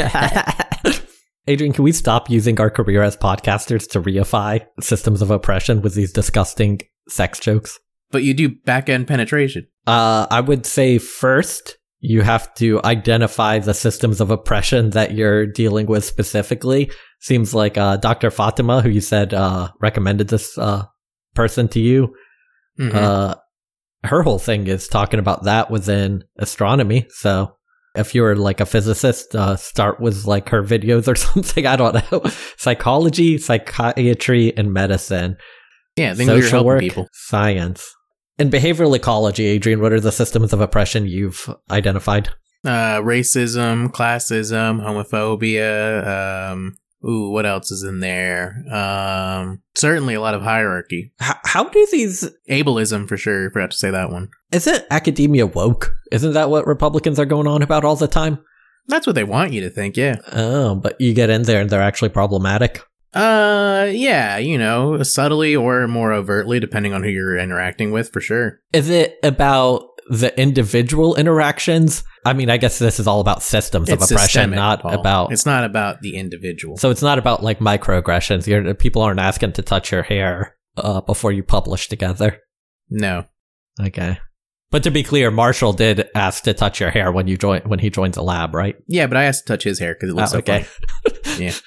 Adrian, can we stop using our career as podcasters to reify systems of oppression with these disgusting sex jokes? But you do back end penetration. I would say first, you have to identify the systems of oppression that you're dealing with specifically. Seems like Dr. Fatima, who you said recommended this person to you, her whole thing is talking about that within astronomy. So if you're like a physicist, start with like her videos or something. I don't know. Psychology, psychiatry, and medicine. Yeah, things you're social helping work, people. science. In behavioral ecology, Adrian, what are the systems of oppression you've identified? Racism, classism, homophobia. What else is in there? Certainly a lot of hierarchy. How do these... Ableism, for sure. Forgot to say that one. Isn't academia woke? Isn't that what Republicans are going on about all the time? That's what they want you to think, yeah. Oh, but you get in there and they're actually problematic? Yeah, subtly or more overtly, depending on who you're interacting with, for sure. Is it about the individual interactions? I mean, I guess this is all about systems of oppression, systemic, not Paul. about... It's not about the individual. So it's not about, like, microaggressions. People aren't asking to touch your hair before you publish together. No. Okay. But to be clear, Marshall did ask to touch your hair when he joins a lab, right? Yeah, but I asked to touch his hair because it looks so okay. fun. Yeah.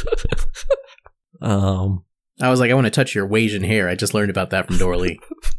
I was like, I want to touch your Asian hair. I just learned about that from Dorley.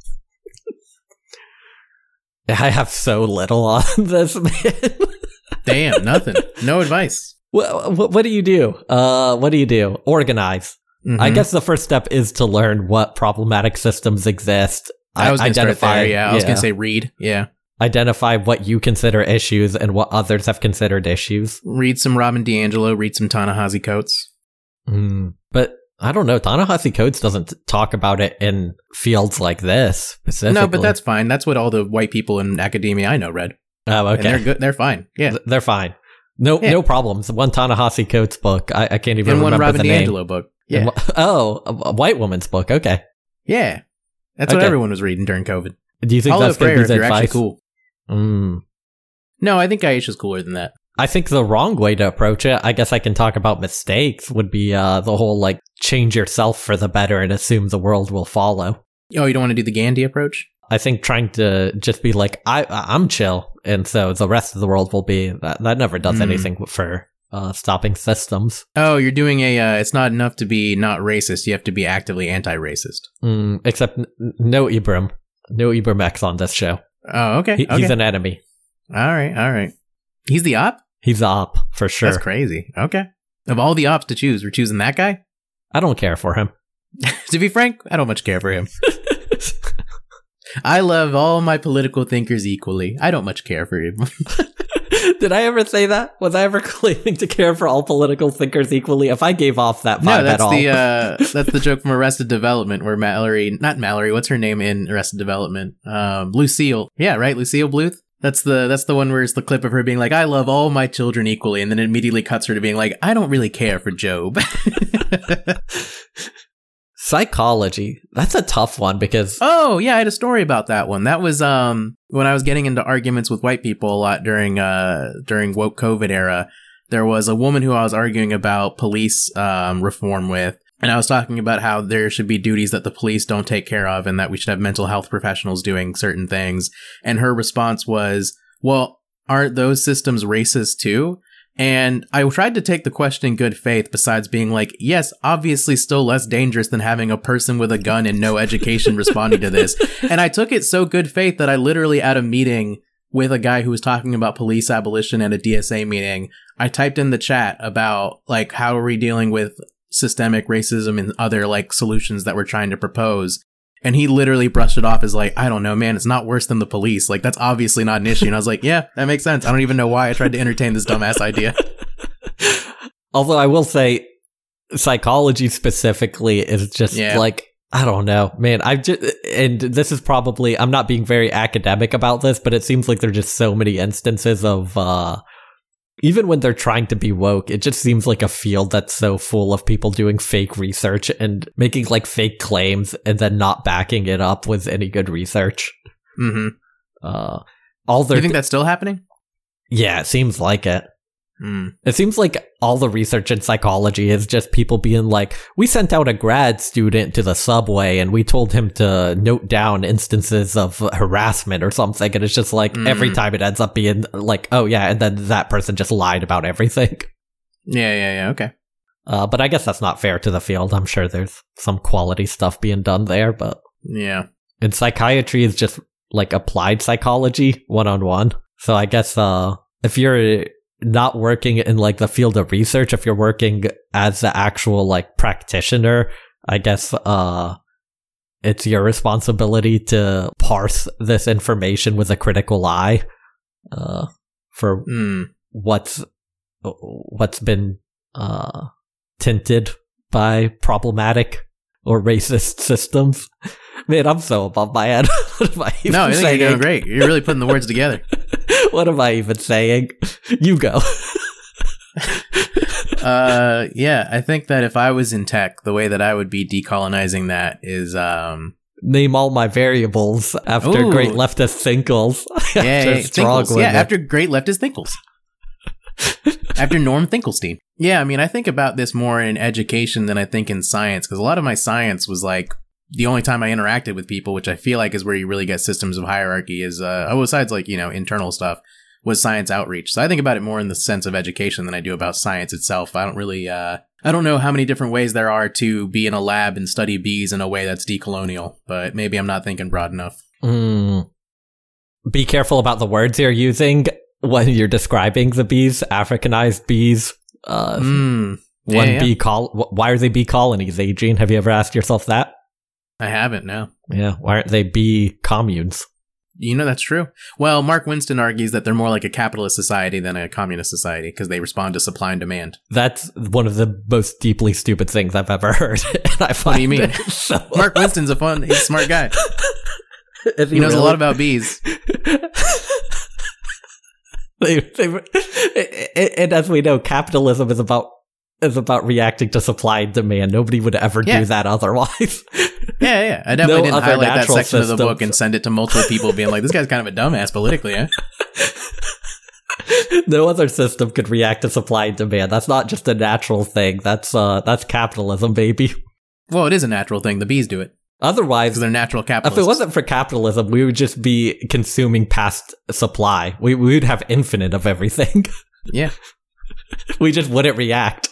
I have so little on this, man. Damn, nothing. No advice. What do you do? Organize. Mm-hmm. I guess the first step is to learn what problematic systems exist. I was going to start there, yeah. I was going to say read, yeah. Identify what you consider issues and what others have considered issues. Read some Robin DiAngelo, read some Ta-Nehisi Coates. But I don't know. Ta-Nehisi Coates doesn't talk about it in fields like this specifically. No, but that's fine. That's what all the white people in academia I know read. Oh, okay. And they're good. They're fine. Yeah, they're fine. No problems. One Ta-Nehisi Coates book. I can't even remember Robin the name. DiAngelo book. Yeah. A white woman's book. Okay. Yeah, that's what everyone was reading during COVID. Do you think All that's going to be you're advice? actually cool. No, I think Aisha's cooler than that. I think the wrong way to approach it, I guess I can talk about mistakes, would be the whole, like, change yourself for the better and assume the world will follow. Oh, you don't want to do the Gandhi approach? I think trying to just be like, I'm chill, and so the rest of the world will be, that never does anything for stopping systems. Oh, you're doing it's not enough to be not racist. You have to be actively anti-racist. Except no Ibram. No Ibram X on this show. Oh, okay. He's an enemy. All right. He's the op? He's the op, for sure. That's crazy. Okay. Of all the ops to choose, we're choosing that guy? I don't care for him. To be frank, I don't much care for him. I love all my political thinkers equally. I don't much care for him. Did I ever say that? Was I ever claiming to care for all political thinkers equally? If I gave off that vibe at all. That's the joke from Arrested Development where not Mallory, what's her name in Arrested Development? Lucille. Yeah, right? Lucille Bluth? That's the one where it's the clip of her being like, I love all my children equally, and then it immediately cuts her to being like, I don't really care for Job. Psychology. That's a tough one because... Oh, yeah, I had a story about that one. That was when I was getting into arguments with white people a lot during woke COVID era. There was a woman who I was arguing about police reform with, and I was talking about how there should be duties that the police don't take care of and that we should have mental health professionals doing certain things. And her response was, well, aren't those systems racist too? And I tried to take the question in good faith, besides being like, yes, obviously still less dangerous than having a person with a gun and no education responding to this. And I took it so good faith that I literally, at a meeting with a guy who was talking about police abolition at a DSA meeting, I typed in the chat about, like, how are we dealing with systemic racism and other, like, solutions that we're trying to propose. And he literally brushed it off as like, I don't know, man, it's not worse than the police. Like, that's obviously not an issue. And I was like, yeah, that makes sense. I don't even know why I tried to entertain this dumbass idea. Although I will say, psychology specifically is just like, I don't know, man. And this is probably, I'm not being very academic about this, but it seems like there are just so many instances of, even when they're trying to be woke, it just seems like a field that's so full of people doing fake research and making like fake claims and then not backing it up with any good research. Mm-hmm. Do you think that's still happening? Yeah, it seems like it. It seems like all the research in psychology is just people being like, we sent out a grad student to the subway and we told him to note down instances of harassment or something. And it's just like every time it ends up being like, oh yeah, and then that person just lied about everything. Yeah. Okay. But I guess that's not fair to the field. I'm sure there's some quality stuff being done there, but yeah. And psychiatry is just like applied psychology 1-on-1. So I guess if you're not working in like the field of research, if you're working as the actual like practitioner, I guess it's your responsibility to parse this information with a critical eye for what's been tinted by problematic or racist systems. Man, I'm so above my head. What am I even saying? saying? You're doing great. You're really putting the words together. What am I even saying? You go. Yeah, I think that if I was in tech, the way that I would be decolonizing that is name all my variables after great leftist thinkles. After great leftist thinkles. After Norm Finkelstein. Yeah, I mean, I think about this more in education than I think in science, because a lot of my science was like the only time I interacted with people, which I feel like is where you really get systems of hierarchy, is besides like, internal stuff, was science outreach. So I think about it more in the sense of education than I do about science itself. I don't really I don't know how many different ways there are to be in a lab and study bees in a way that's decolonial, but maybe I'm not thinking broad enough. Be careful about the words you're using when you're describing the bees. Africanized bees. Why are they bee colonies, Adrian? Have you ever asked yourself that? I haven't, no. Yeah, why aren't they bee communes? That's true. Well, Mark Winston argues that they're more like a capitalist society than a communist society because they respond to supply and demand. That's one of the most deeply stupid things I've ever heard. And I find what do you mean? Mark Winston's he's a smart guy. He knows a lot about bees. And as we know, capitalism is about reacting to supply and demand. Nobody would ever do that otherwise. Yeah. I definitely didn't highlight that section of the book and send it to multiple people being like, this guy's kind of a dumbass politically, eh? No other system could react to supply and demand. That's not just a natural thing. That's capitalism, baby. Well, it is a natural thing. The bees do it. Otherwise, because they're natural capitalists. If it wasn't for capitalism, we would just be consuming past supply. We would have infinite of everything. Yeah. We just wouldn't react.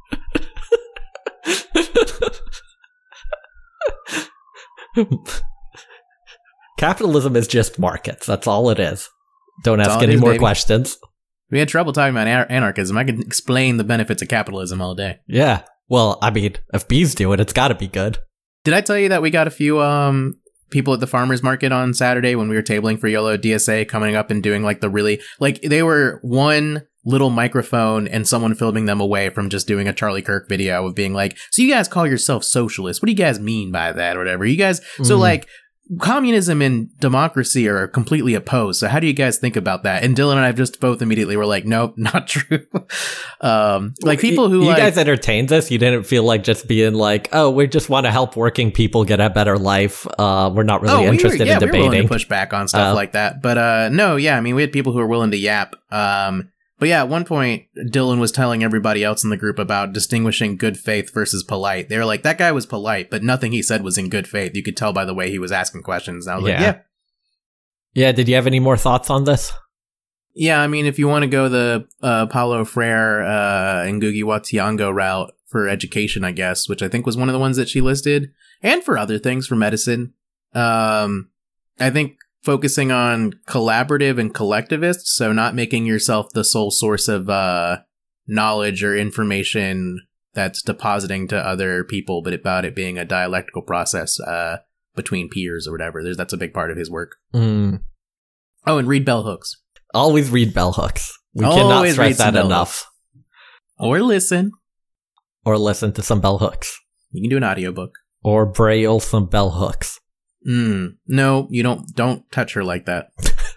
Capitalism is just markets. That's all it is. Don't That's all ask it any is, more baby. questions. We had trouble talking about anarchism. I could explain the benefits of capitalism all day. Yeah. Well, I mean, if bees do it, it's got to be good. Did I tell you that we got a few people at the farmers market on Saturday when we were tabling for YOLO DSA coming up and doing like the really, like they were one little microphone and someone filming them away from just doing a Charlie Kirk video of being like, so you guys call yourself socialists. What do you guys mean by that or whatever? You guys, so like communism and democracy are completely opposed. So how do you guys think about that? And Dylan and I just both immediately were like, nope, not true. Like people who you like, guys entertained this. You didn't feel like just being like, oh, we just want to help working people get a better life. We're not really interested in we were willing debating. to push back on stuff like that. But no, yeah, I mean, we had people who were willing to yap. But yeah, at one point, Dylan was telling everybody else in the group about distinguishing good faith versus polite. They were like, that guy was polite, but nothing he said was in good faith. You could tell by the way he was asking questions. And I was like, yeah. Yeah, did you have any more thoughts on this? Yeah, I mean, if you want to go the Paulo Freire and Ngugi wa Thiong'o route for education, I guess, which I think was one of the ones that she listed, and for other things, for medicine, I think focusing on collaborative and collectivist, so not making yourself the sole source of knowledge or information that's depositing to other people, but about it being a dialectical process between peers or whatever. That's a big part of his work. Mm. Oh, and read bell hooks. Always read bell hooks. We cannot Always stress read some that bell enough. Or listen. Or listen to some bell hooks. You can do an audiobook. Or braille some bell hooks. No, you don't touch her like that.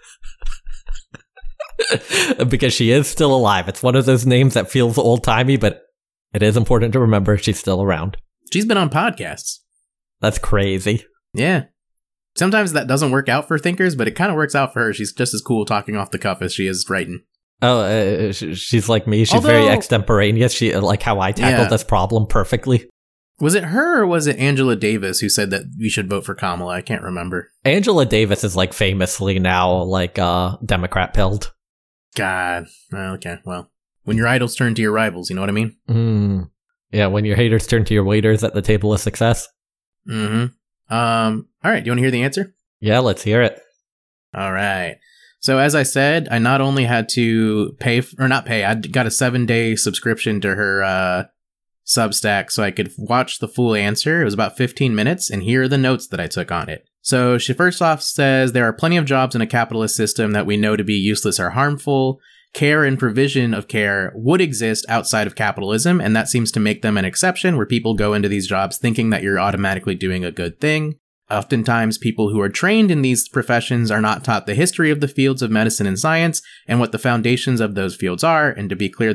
Because she is still alive. It's one of those names that feels old-timey, but it is important to remember she's still around. She's been on podcasts. That's crazy. Yeah. Sometimes that doesn't work out for thinkers, but it kind of works out for her. She's just as cool talking off the cuff as she is writing. Oh, she's like me. She's very extemporaneous. She like how I tackled this problem perfectly. Was it her or was it Angela Davis who said that we should vote for Kamala? I can't remember. Angela Davis is like famously now like Democrat pilled. God. Okay, well. When your idols turn to your rivals, you know what I mean? Yeah, when your haters turn to your waiters at the table of success. All right, do you want to hear the answer? Yeah, let's hear it. All right. So as I said, I not only had to I got a 7-day subscription to her Substack so I could watch the full answer. It was about 15 minutes, and here are the notes that I took on it. So she first off says, there are plenty of jobs in a capitalist system that we know to be useless or harmful. Care and provision of care would exist outside of capitalism, and that seems to make them an exception where people go into these jobs thinking that you're automatically doing a good thing. Oftentimes, people who are trained in these professions are not taught the history of the fields of medicine and science and what the foundations of those fields are. And to be clear,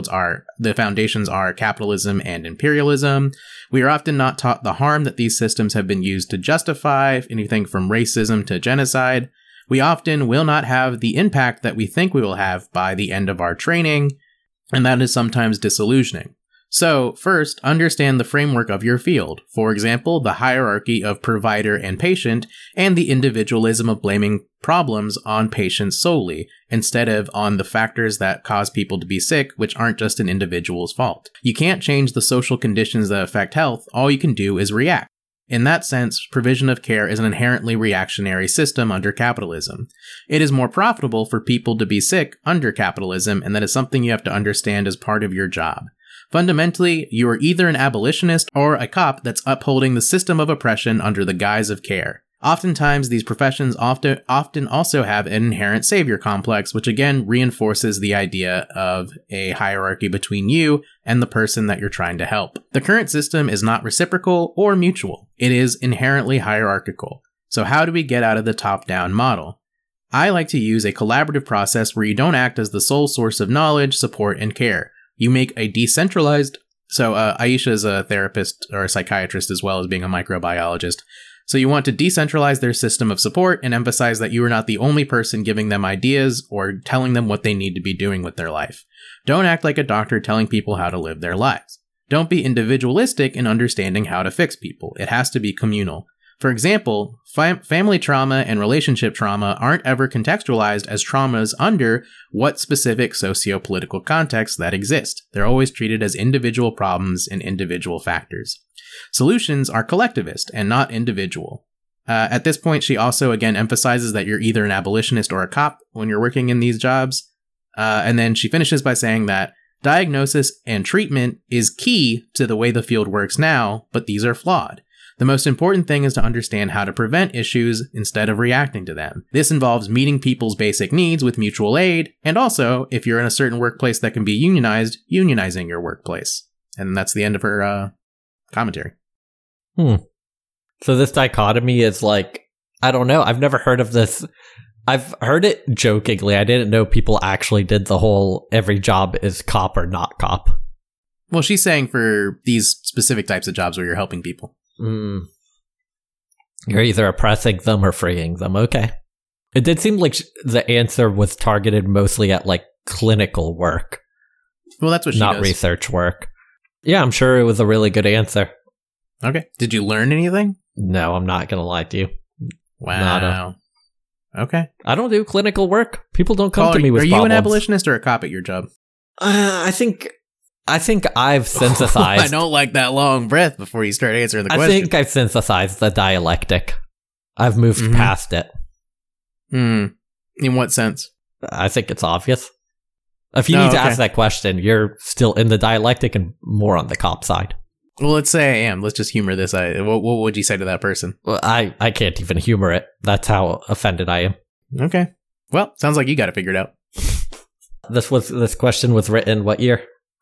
the foundations are capitalism and imperialism. We are often not taught the harm that these systems have been used to justify, anything from racism to genocide. We often will not have the impact that we think we will have by the end of our training, and that is sometimes disillusioning. So, first, understand the framework of your field. For example, the hierarchy of provider and patient, and the individualism of blaming problems on patients solely, instead of on the factors that cause people to be sick, which aren't just an individual's fault. You can't change the social conditions that affect health, all you can do is react. In that sense, provision of care is an inherently reactionary system under capitalism. It is more profitable for people to be sick under capitalism, and that is something you have to understand as part of your job. Fundamentally, you are either an abolitionist or a cop that's upholding the system of oppression under the guise of care. Oftentimes, these professions often also have an inherent savior complex, which again reinforces the idea of a hierarchy between you and the person that you're trying to help. The current system is not reciprocal or mutual. It is inherently hierarchical. So how do we get out of the top-down model? I like to use a collaborative process where you don't act as the sole source of knowledge, support, and care. You make a decentralized... So Aisha is a therapist or a psychiatrist as well as being a microbiologist. So you want to decentralize their system of support and emphasize that you are not the only person giving them ideas or telling them what they need to be doing with their life. Don't act like a doctor telling people how to live their lives. Don't be individualistic in understanding how to fix people. It has to be communal. For example, family trauma and relationship trauma aren't ever contextualized as traumas under what specific socio-political context that exist. They're always treated as individual problems and individual factors. Solutions are collectivist and not individual. At this point, she also again emphasizes that you're either an abolitionist or a cop when you're working in these jobs. And then she finishes by saying that diagnosis and treatment is key to the way the field works now, but these are flawed. The most important thing is to understand how to prevent issues instead of reacting to them. This involves meeting people's basic needs with mutual aid, and also, if you're in a certain workplace that can be unionized, unionizing your workplace. And that's the end of her commentary. So this dichotomy is like, I don't know, I've never heard of this. I've heard it jokingly. I didn't know people actually did the whole every job is cop or not cop. Well, she's saying for these specific types of jobs where you're helping people. You're either oppressing them or freeing them. Okay. It did seem like the answer was targeted mostly at like clinical work. Well, that's what she not does. research work. Yeah, I'm sure it was a really good answer. Okay. Did you learn anything? No, I'm not going to lie to you. Wow. Nada. Okay. I don't do clinical work. People don't come to me with problems. problems. Are you an abolitionist or a cop at your job? I think I've synthesized. I don't like that long breath before you start answering the question. I think I've synthesized the dialectic. I've moved past it. In what sense? I think it's obvious. If you need to ask that question, you're still in the dialectic and more on the cop side. Well, let's say I am. Let's just humor this. What would you say to that person? Well, I can't even humor it. That's how offended I am. Okay. Well, sounds like you got it figured out. This question was written what year?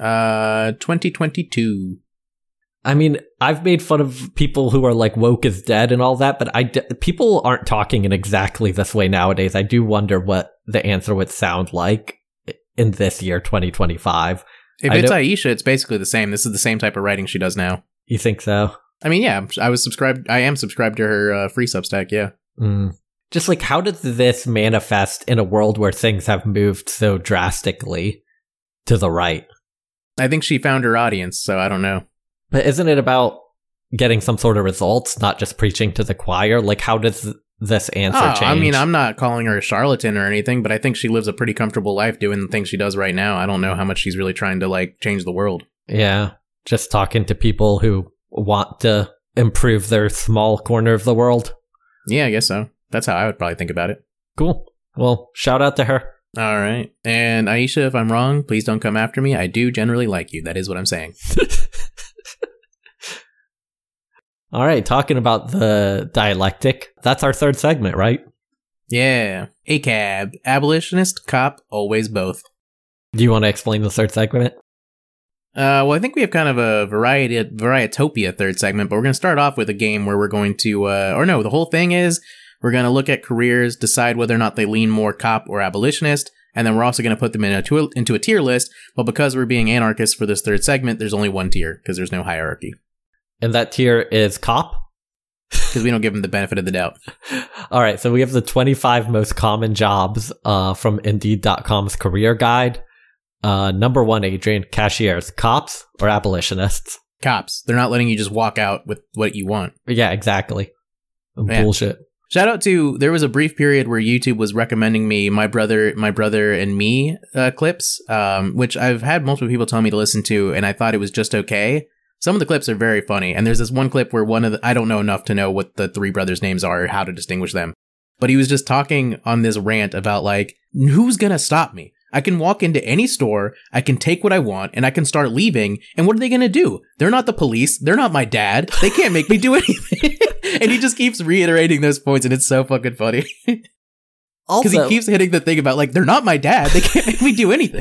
2022. I mean, I've made fun of people who are like woke is dead and all that, but people aren't talking in exactly this way nowadays. I do wonder what the answer would sound like in this year, 2025. If it's Aisha, it's basically the same. This is the same type of writing she does now. You think so? I mean, yeah, I am subscribed to her free Substack, yeah. Just like, how does this manifest in a world where things have moved so drastically to the right? I think she found her audience, so I don't know. But isn't it about getting some sort of results, not just preaching to the choir? Like, how does this answer change? I mean, I'm not calling her a charlatan or anything, but I think she lives a pretty comfortable life doing the things she does right now. I don't know how much she's really trying to, like, change the world. Yeah, just talking to people who want to improve their small corner of the world. Yeah, I guess so. That's how I would probably think about it. Cool. Well, shout out to her. All right. And Aisha, if I'm wrong, please don't come after me. I do generally like you. That is what I'm saying. All right. Talking about the dialectic. That's our third segment, right? Yeah. ACAB. Abolitionist, cop, always both. Do you want to explain the third segment? Well, I think we have kind of a varietopia third segment, but we're going to start off with a game where we're going to, the whole thing is we're going to look at careers, decide whether or not they lean more cop or abolitionist, and then we're also going to put them into a tier list, but because we're being anarchists for this third segment, there's only one tier, because there's no hierarchy. And that tier is cop? Because we don't give them the benefit of the doubt. All right, so we have the 25 most common jobs from Indeed.com's career guide. Number 1, Adrian, cashiers, cops or abolitionists? Cops. They're not letting you just walk out with what you want. Yeah, exactly. Bullshit. Shout out to, there was a brief period where YouTube was recommending me My Brother and Me clips, which I've had multiple people tell me to listen to, and I thought it was just okay. Some of the clips are very funny, and there's this one clip where I don't know enough to know what the three brothers' names are or how to distinguish them, but he was just talking on this rant about, like, who's gonna stop me? I can walk into any store, I can take what I want, and I can start leaving, and what are they gonna do? They're not the police, they're not my dad, they can't make me do anything. And he just keeps reiterating those points, and it's so fucking funny. Because he keeps hitting the thing about, like, they're not my dad, they can't make me do anything.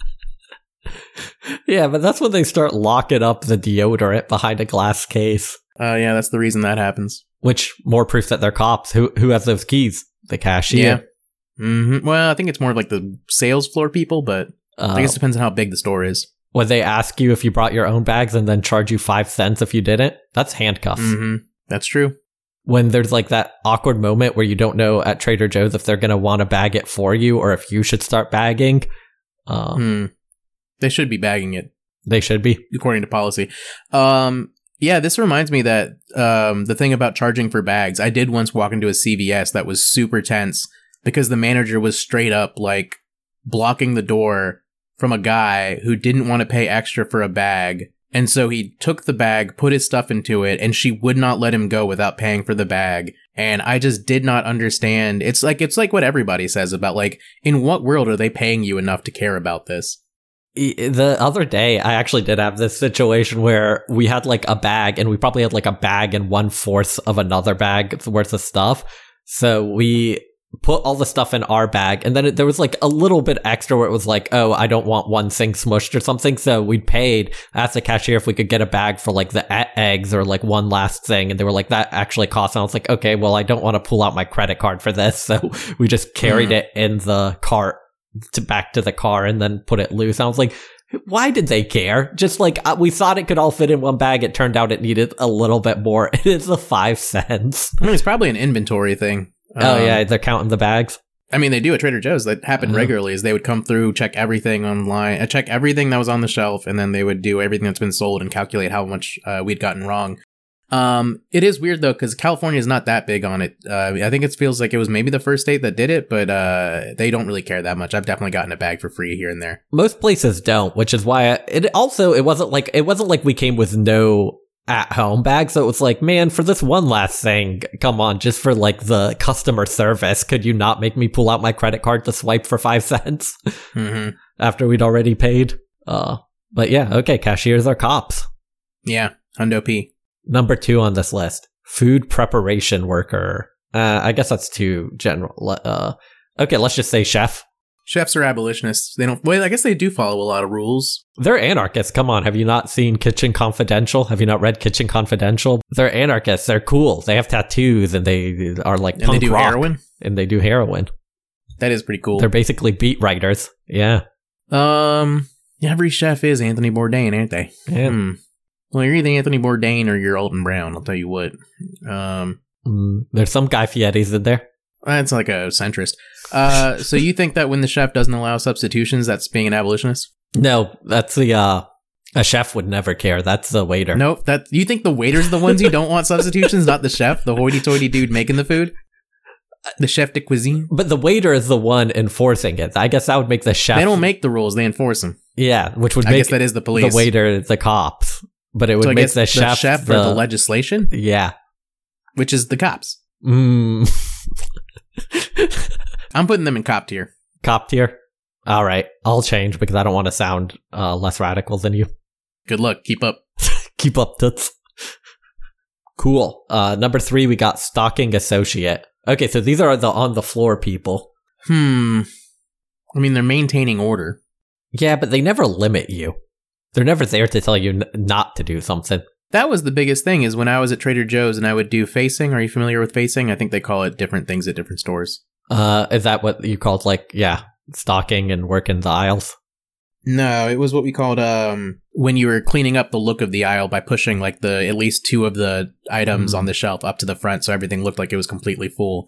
Yeah, but that's when they start locking up the deodorant behind a glass case. Yeah, that's the reason that happens. Which, more proof that they're cops. Who has those keys? The cashier? Yeah. Mm-hmm. Well, I think it's more of like the sales floor people, but I guess it depends on how big the store is. When they ask you if you brought your own bags and then charge you 5 cents if you didn't, that's handcuffs. Mm-hmm. That's true. When there's like that awkward moment where you don't know at Trader Joe's if they're going to want to bag it for you or if you should start bagging. They should be bagging it. They should be. According to policy. Yeah, this reminds me that the thing about charging for bags, I did once walk into a CVS that was super tense because the manager was straight up like blocking the door from a guy who didn't want to pay extra for a bag. And so he took the bag, put his stuff into it, and she would not let him go without paying for the bag. And I just did not understand. It's like what everybody says about like, in what world are they paying you enough to care about this? The other day, I actually did have this situation where we had like a bag, and we probably had like a bag and 1/4 of another bag worth of stuff. So we put all the stuff in our bag, and then there was like a little bit extra where it was like, oh, I don't want one thing smushed or something. So we paid, asked the cashier if we could get a bag for like the eggs or like one last thing. And they were like, that actually costs. And I was like, okay, well, I don't want to pull out my credit card for this. So we just carried it in the cart back to the car and then put it loose. I was like, why did they care? Just like, we thought it could all fit in one bag. It turned out it needed a little bit more. It's a 5 cents. I mean, it's probably an inventory thing. Oh, yeah, they're counting the bags. I mean, they do at Trader Joe's. That happened regularly. Is they would come through, check everything online, check everything that was on the shelf, and then they would do everything that's been sold and calculate how much we'd gotten wrong. It is weird, though, because California is not that big on it. I think it feels like it was maybe the first state that did it, but they don't really care that much. I've definitely gotten a bag for free here and there. Most places don't, which is why it wasn't like we came with no at-home bag. So it was like, man, for this one last thing, come on, just for like the customer service, could you not make me pull out my credit card to swipe for 5 cents after we'd already paid? But yeah, okay, cashiers are cops. Yeah, Hundo P. Number 2 on this list, food preparation worker. I guess that's too general. Okay, let's just say chef. Chefs are abolitionists. They don't. Well, I guess they do follow a lot of rules. They're anarchists. Come on, have you not seen Kitchen Confidential? Have you not read Kitchen Confidential? They're anarchists. They're cool. They have tattoos, and they are like punk and they do rock, heroin. And they do heroin. That is pretty cool. They're basically beat writers. Yeah. Every chef is Anthony Bourdain, aren't they? Yeah. Well, you're either Anthony Bourdain or you're Alton Brown. I'll tell you what. There's some Guy Fieri's in there. That's like a centrist. So you think that when the chef doesn't allow substitutions, that's being an abolitionist? No, that's the a chef would never care. That's the waiter. Nope. You think the waiter's the ones who don't want substitutions, not the chef, the hoity-toity dude making the food? The chef de cuisine? But the waiter is the one enforcing it. I guess that would make the chef. They don't make the rules; they enforce them. Yeah, which would I make guess that is the police. The waiter the cops. But it would make the chef or the legislation? Yeah. Which is the cops. I'm putting them in cop tier. Cop tier? All right. I'll change because I don't want to sound less radical than you. Good luck. Keep up. Keep up, toots. Cool. Number 3, we got stocking associate. Okay, so these are the on-the-floor people. I mean, they're maintaining order. Yeah, but they never limit you. They're never there to tell you not to do something. That was the biggest thing, is when I was at Trader Joe's and I would do facing. Are you familiar with facing? I think they call it different things at different stores. Is that what you called, like, stocking and working the aisles? No, it was what we called when you were cleaning up the look of the aisle by pushing like at least 2 of the items on the shelf up to the front so everything looked like it was completely full.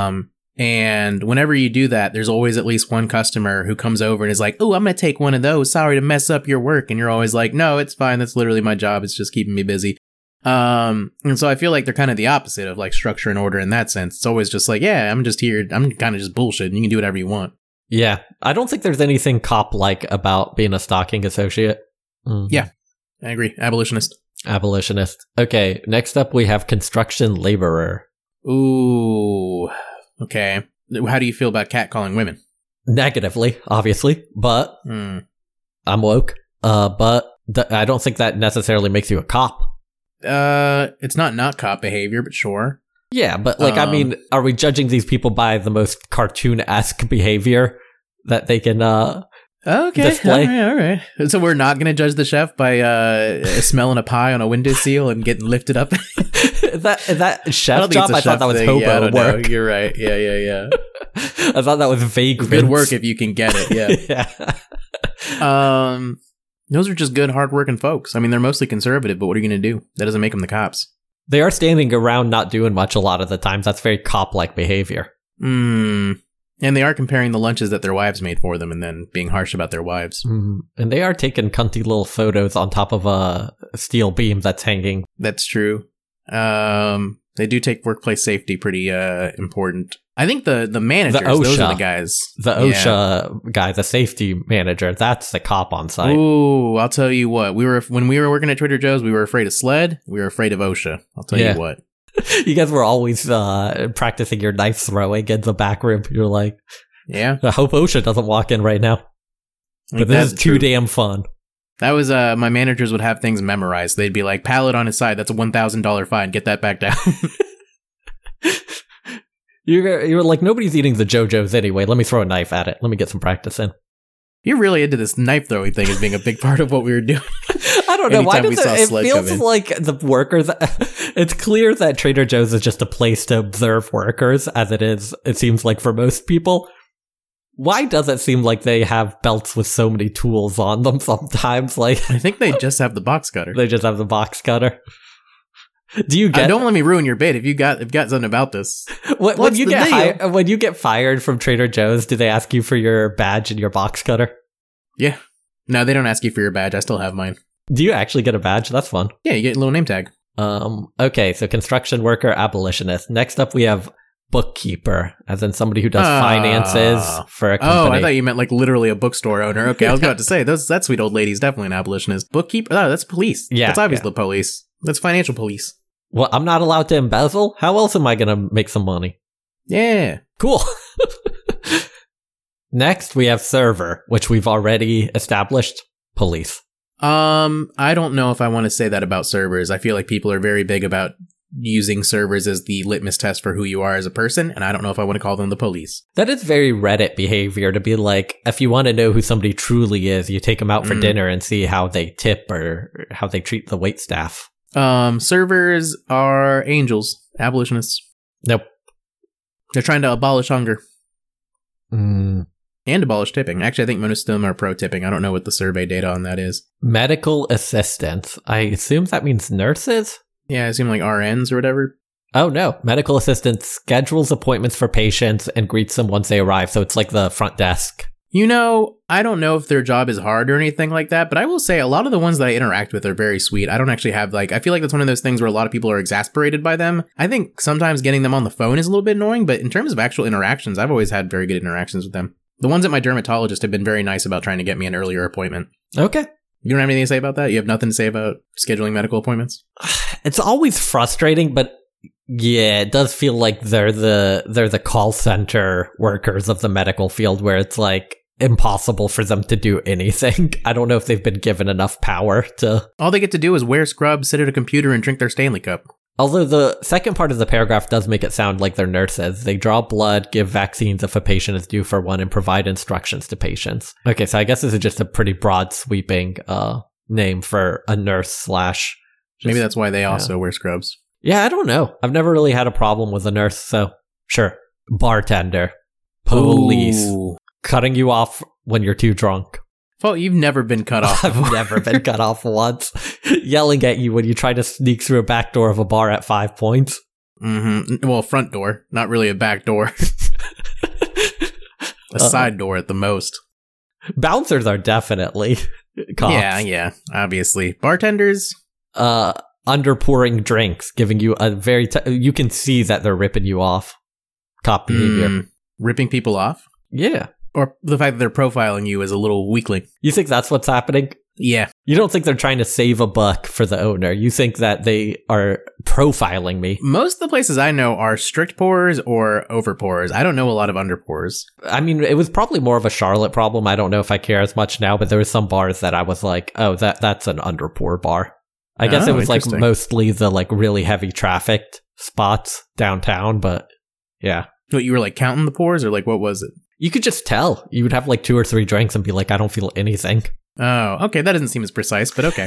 And whenever you do that, there's always at least one customer who comes over and is like, "Oh, I'm going to take one of those. Sorry to mess up your work." And you're always like, "No, it's fine. That's literally my job. It's just keeping me busy." And so I feel like they're kind of the opposite of like structure and order in that sense. It's always just like, yeah, I'm just here. I'm kind of just bullshit. You can do whatever you want. Yeah. I don't think there's anything cop-like about being a stocking associate. Yeah, I agree. Abolitionist. Okay. Next up, we have construction laborer. Ooh. Okay. How do you feel about catcalling women? Negatively, obviously, but I'm woke. But I don't think that necessarily makes you a cop. It's not cop behavior, but sure. Yeah, but like, I mean, are we judging these people by the most cartoon-esque behavior that they can display? All right. So we're not going to judge the chef by smelling a pie on a windowsill and getting lifted up? that chef job, I thought that was hobo work. You're right. Yeah. I thought that was vagrant. Good work if you can get it, yeah. Those are just good, hardworking folks. I mean, they're mostly conservative, but what are you going to do? That doesn't make them the cops. They are standing around not doing much a lot of the times. That's very cop-like behavior. Yeah, And they are comparing the lunches that their wives made for them and then being harsh about their wives. And they are taking cunty little photos on top of a steel beam that's hanging. That's true. They do take workplace safety pretty important. I think the managers, those are the guys. The OSHA guy, the safety manager, that's the cop on site. Ooh, I'll tell you what. When we were working at Trader Joe's, we were afraid of SLED. We were afraid of OSHA. I'll tell you what. You guys were always practicing your knife throwing in the back room. You're like, yeah. I hope OSHA doesn't walk in right now. But this is too damn fun. That was, my managers would have things memorized. They'd be like, pallet on his side, that's a $1,000 fine. Get that back down. You're like, nobody's eating the JoJo's anyway. Let me throw a knife at it. Let me get some practice in. You're really into this knife throwing thing as being a big part of what we were doing. I don't know. Why does it feels like the workers... It's clear that Trader Joe's is just a place to observe workers, as it seems like for most people. Why does it seem like they have belts with so many tools on them sometimes? Like, I think they just have the box cutter. They just have the box cutter. Do you get? Don't let me ruin your bait. If you got something about this, when you get fired from Trader Joe's, do they ask you for your badge and your box cutter? Yeah. No, they don't ask you for your badge. I still have mine. Do you actually get a badge? That's fun. Yeah, you get a little name tag. Okay, so construction worker, abolitionist. Next up, we have bookkeeper, as in somebody who does finances for a company. Oh, I thought you meant like literally a bookstore owner. Okay, I was about to say, that sweet old lady's definitely an abolitionist. Bookkeeper? Oh, that's police. Yeah. That's obviously the police. That's financial police. Well, I'm not allowed to embezzle? How else am I going to make some money? Yeah. Cool. Next, we have server, which we've already established. Police. I don't know if I want to say that about servers. I feel like people are very big about using servers as the litmus test for who you are as a person, and I don't know if I want to call them the police. That is very Reddit behavior to be like, if you want to know who somebody truly is, you take them out for dinner and see how they tip or how they treat the waitstaff. Servers are angels, abolitionists. Nope. They're trying to abolish hunger. And abolish tipping. Actually, I think most of them are pro-tipping. I don't know what the survey data on that is. Medical assistants. I assume that means nurses? Yeah, I assume like RNs or whatever. Oh, no. Medical assistant schedules appointments for patients and greets them once they arrive. So it's like the front desk. You know, I don't know if their job is hard or anything like that, but I will say a lot of the ones that I interact with are very sweet. I don't actually have I feel like that's one of those things where a lot of people are exasperated by them. I think sometimes getting them on the phone is a little bit annoying, but in terms of actual interactions, I've always had very good interactions with them. The ones at my dermatologist have been very nice about trying to get me an earlier appointment. Okay. You don't have anything to say about that? You have nothing to say about scheduling medical appointments? It's always frustrating, but yeah, it does feel like they're the call center workers of the medical field where it's like impossible for them to do anything. I don't know if they've been given enough power to... All they get to do is wear scrubs, sit at a computer, and drink their Stanley Cup. Although the second part of the paragraph does make it sound like they're nurses. They draw blood, give vaccines if a patient is due for one, and provide instructions to patients. Okay, so I guess this is just a pretty broad sweeping name for a nurse / Maybe that's why they also wear scrubs. Yeah, I don't know. I've never really had a problem with a nurse, so sure. Bartender. Police. Ooh. Cutting you off when you're too drunk. Well, you've never been cut off. I've never been cut off once. Yelling at you when you try to sneak through a back door of a bar at 5 points. Mm-hmm. Well, front door. Not really a back door. A side door at the most. Bouncers are definitely cops. Yeah, obviously. Bartenders? Underpouring drinks, giving you a very... you can see that they're ripping you off. Cop behavior. Ripping people off? Yeah. Or the fact that they're profiling you as a little weakling. You think that's what's happening? Yeah. You don't think they're trying to save a buck for the owner. You think that they are profiling me. Most of the places I know are strict pourers or over pourers. I don't know a lot of under pourers. I mean, it was probably more of a Charlotte problem. I don't know if I care as much now, but there were some bars that I was like, oh, that's an under pour bar. I guess it was like mostly the like really heavy trafficked spots downtown, but yeah. What, you were like counting the pours or like what was it? You could just tell. You would have like 2 or 3 drinks and be like, I don't feel anything. Oh, okay. That doesn't seem as precise, but okay.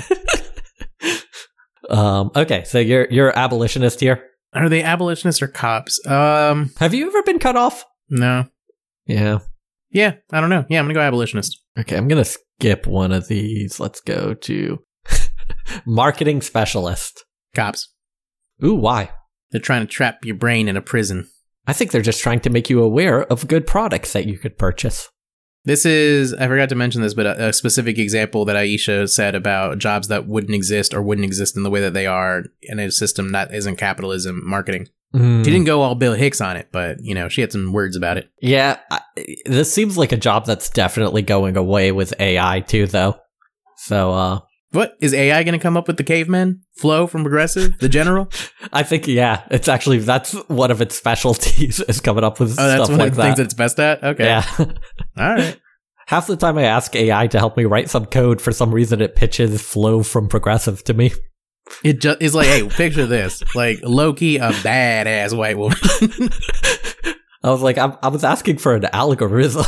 Okay, so you're abolitionist here? Are they abolitionists or cops? Have you ever been cut off? No. Yeah. Yeah, I don't know. Yeah, I'm gonna go abolitionist. Okay, I'm gonna skip one of these. Let's go to marketing specialist. Cops. Ooh, why? They're trying to trap your brain in a prison. I think they're just trying to make you aware of good products that you could purchase. This is, I forgot to mention this, but a specific example that Aisha said about jobs that wouldn't exist or wouldn't exist in the way that they are in a system that isn't capitalism marketing. She didn't go all Bill Hicks on it, but, you know, she had some words about it. Yeah, this seems like a job that's definitely going away with AI too, though. So, What? Is AI going to come up with the caveman? Flo from Progressive? The general? I think, yeah, it's actually, that's one of its specialties, is coming up with Oh, that's stuff one like of the that. things that it's best at? Okay. Yeah. All right. Half the time I ask AI to help me write some code, for some reason it pitches Flo from Progressive to me. It just is like, hey, picture this. Like, low-key, a badass white woman. I was like, I was asking for an algorithm.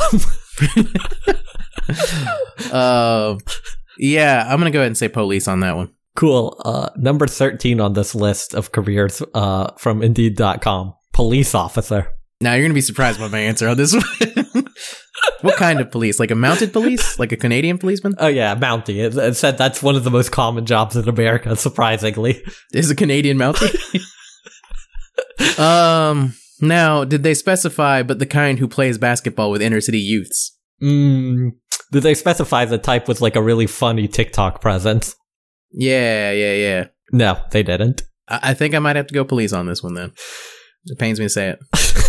Yeah, I'm going to go ahead and say police on that one. Cool. Number 13 on this list of careers from Indeed.com. Police officer. Now, you're going to be surprised by my answer on this one. What kind of police? Like a mounted police? Like a Canadian policeman? Oh, yeah, Mountie. It said that's one of the most common jobs in America, surprisingly. Is a Canadian mounted? Now, did they specify, but the kind who plays basketball with inner city youths? Did they specify the type with like a really funny TikTok presence? Yeah. No, they didn't. I think I might have to go police on this one then. It pains me to say it.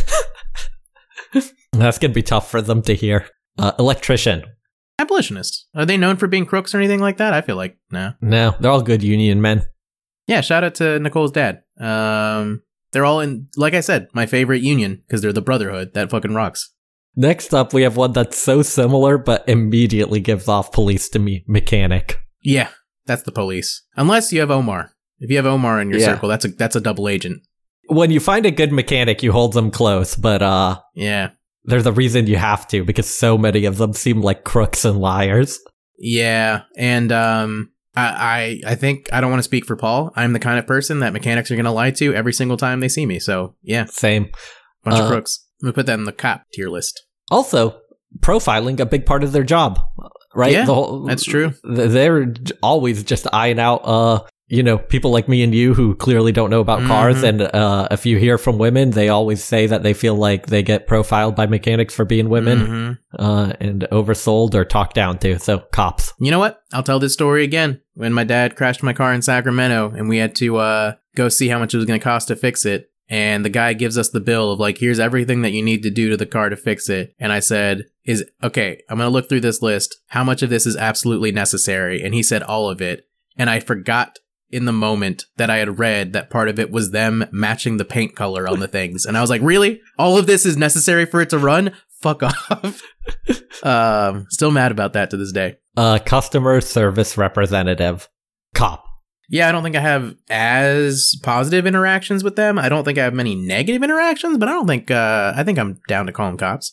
That's going to be tough for them to hear. Electrician. Abolitionists. Are they known for being crooks or anything like that? I feel like, no. No, they're all good union men. Yeah, shout out to Nicole's dad. They're all in, like I said, my favorite union, because they're the Brotherhood. That fucking rocks. Next up, we have one that's so similar, but immediately gives off police to me. Mechanic. Yeah, that's the police. Unless you have Omar. If you have Omar in your Yeah. circle, that's a double agent. When you find a good mechanic, you hold them close, but Yeah. there's a reason you have to, because so many of them seem like crooks and liars. Yeah, and I think, I don't want to speak for Paul. I'm the kind of person that mechanics are going to lie to every single time they see me. So, yeah, Same. bunch of crooks. I'm going to put that in the cop tier list. Also, profiling, a big part of their job, right? Yeah, that's true. They're always just eyeing out, people like me and you who clearly don't know about cars. And if you hear from women, they always say that they feel like they get profiled by mechanics for being women and oversold or talked down to. So, cops. You know what? I'll tell this story again. When my dad crashed my car in Sacramento and we had to go see how much it was going to cost to fix it. And the guy gives us the bill of like, here's everything that you need to do to the car to fix it. And I said, okay, I'm going to look through this list. How much of this is absolutely necessary? And he said all of it. And I forgot in the moment that I had read that part of it was them matching the paint color on the things. And I was like, really? All of this is necessary for it to run? Fuck off. Still mad about that to this day. Customer service representative. Cop. Yeah, I don't think I have as positive interactions with them. I don't think I have many negative interactions, but I don't think, I think I'm down to call them cops.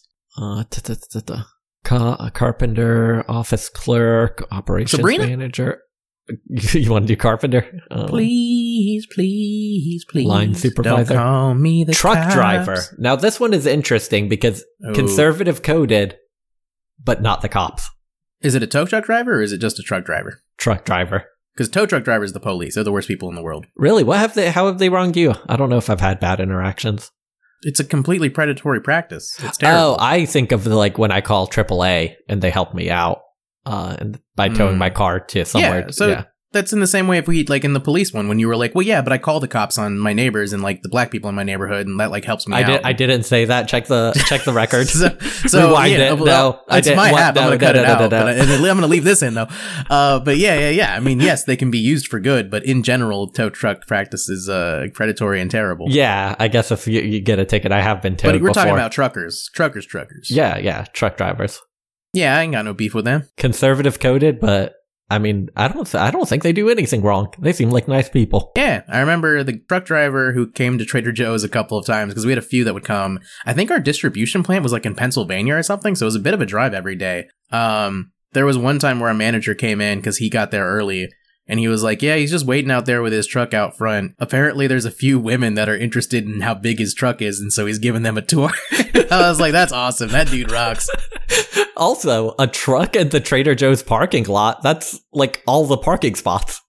Carpenter, office clerk, operations Sabrina? manager. You want to do carpenter? Please. Line supervisor. Don't call me the Truck cops. driver. Now, this one is interesting because conservative coded, but not the cops. Is it a tow truck driver or is it just a truck driver? Truck driver. Because tow truck drivers are the police. They're the worst people in the world. Really? How have they wronged you? I don't know if I've had bad interactions. It's a completely predatory practice. It's terrible. Oh, I think of when I call AAA and they help me out and by towing my car to somewhere. Yeah, so that's in the same way if we, like in the police one, when you were like, well, yeah, but I called the cops on my neighbors and like the black people in my neighborhood and that like helps me out. I didn't say that. Check the record. so Rewind yeah, it. well, No, it's my app. I'm going to cut it out. No. But I'm going to leave this in though. But yeah. I mean, yes, they can be used for good, but in general, tow truck practice is predatory and terrible. Yeah, I guess if you get a ticket, I have been towed But we're before. talking about truckers. Yeah, truck drivers. Yeah, I ain't got no beef with them. Conservative coded, but I mean, I don't think they do anything wrong. They seem like nice people. Yeah, I remember the truck driver who came to Trader Joe's a couple of times because we had a few that would come. I think our distribution plant was like in Pennsylvania or something, so it was a bit of a drive every day. There was one time where our manager came in because he got there early. And he was like, yeah, he's just waiting out there with his truck out front. Apparently, there's a few women that are interested in how big his truck is, and so he's giving them a tour. I was like, that's awesome. That dude rocks. Also, a truck at the Trader Joe's parking lot, that's like all the parking spots.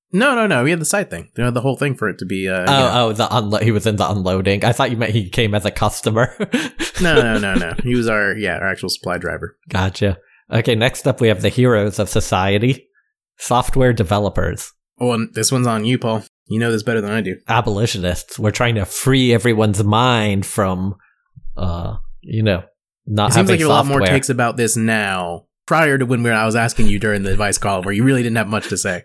No. He had the side thing. They had the whole thing for it to be. He was in the unloading. I thought you meant he came as a customer. No. He was our actual supply driver. Gotcha. Okay, next up we have the heroes of society, software developers. Oh, and this one's on you, Paul. You know this better than I do. Abolitionists. We're trying to free everyone's mind from, not It seems having like you have a lot more software. takes about this now, prior to when I was asking you during the advice call, where you really didn't have much to say.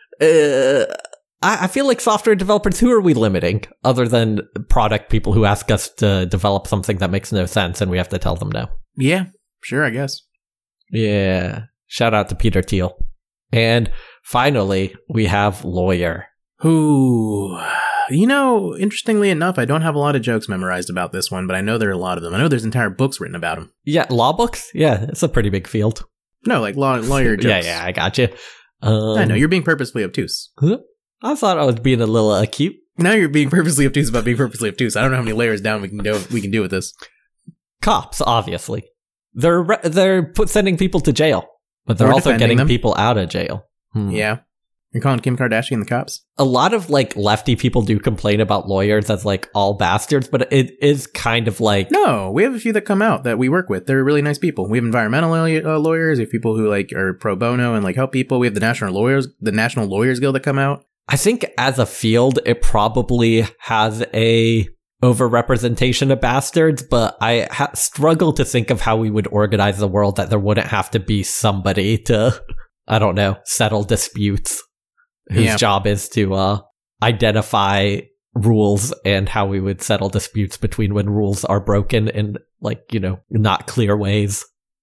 I feel like software developers, who are we limiting other than product people who ask us to develop something that makes no sense and we have to tell them no? Yeah, sure, I guess. Yeah. Shout out to Peter Thiel. And finally, we have lawyer. Who, interestingly enough, I don't have a lot of jokes memorized about this one, but I know there are a lot of them. I know there's entire books written about them. Yeah, law books? Yeah, it's a pretty big field. No, like lawyer jokes. Yeah, I got you. I know, you're being purposefully obtuse. I thought I was being a little acute. Now you're being purposely obtuse about being purposely obtuse. I don't know how many layers down we can do with this. Cops, obviously. They're sending people to jail, but they're Or also defending getting them. people out of jail. Yeah. You're calling Kim Kardashian the cops? A lot of lefty people do complain about lawyers as all bastards, but it is kind of like No, we have a few that come out that we work with. They're really nice people. We have environmental lawyers. We have people who are pro bono and help people. We have the National Lawyers Guild that come out. I think as a field, it probably has a overrepresentation of bastards, but I struggle to think of how we would organize the world that there wouldn't have to be somebody to, I don't know, settle disputes, whose job is to identify rules and how we would settle disputes between when rules are broken in not clear ways,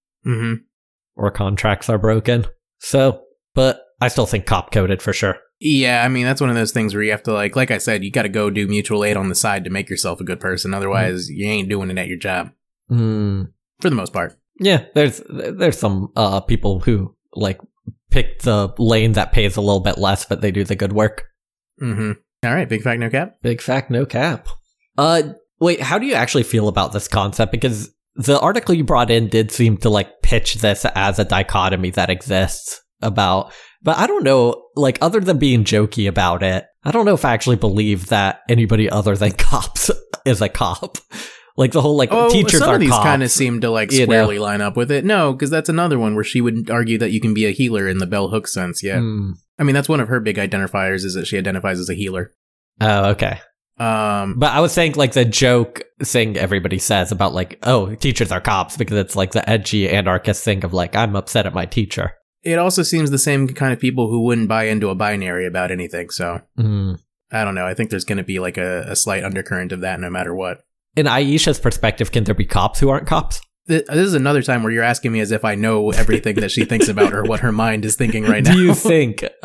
or contracts are broken. So, but I still think cop coded for sure. Yeah, I mean, that's one of those things where you have to, like I said, you got to go do mutual aid on the side to make yourself a good person. Otherwise, you ain't doing it at your job. For the most part. Yeah, there's some people who, pick the lane that pays a little bit less, but they do the good work. All right, big fact, no cap? Big fact, no cap. Wait, how do you actually feel about this concept? Because the article you brought in did seem to, pitch this as a dichotomy that exists about... But I don't know, other than being jokey about it, I don't know if I actually believe that anybody other than cops is a cop. The whole, teachers some are of these cops. kind of seem to, squarely line up with it. No, because that's another one where she would argue that you can be a healer in the bell hook sense, yeah. I mean, that's one of her big identifiers, is that she identifies as a healer. Oh, okay. But I was saying, the joke thing everybody says about, teachers are cops, because it's, the edgy anarchist thing of, I'm upset at my teacher. It also seems the same kind of people who wouldn't buy into a binary about anything, so I don't know. I think there's going to be a slight undercurrent of that no matter what. In Aisha's perspective, can there be cops who aren't cops? This is another time where you're asking me as if I know everything that she thinks about her, what her mind is thinking right now. Do you think in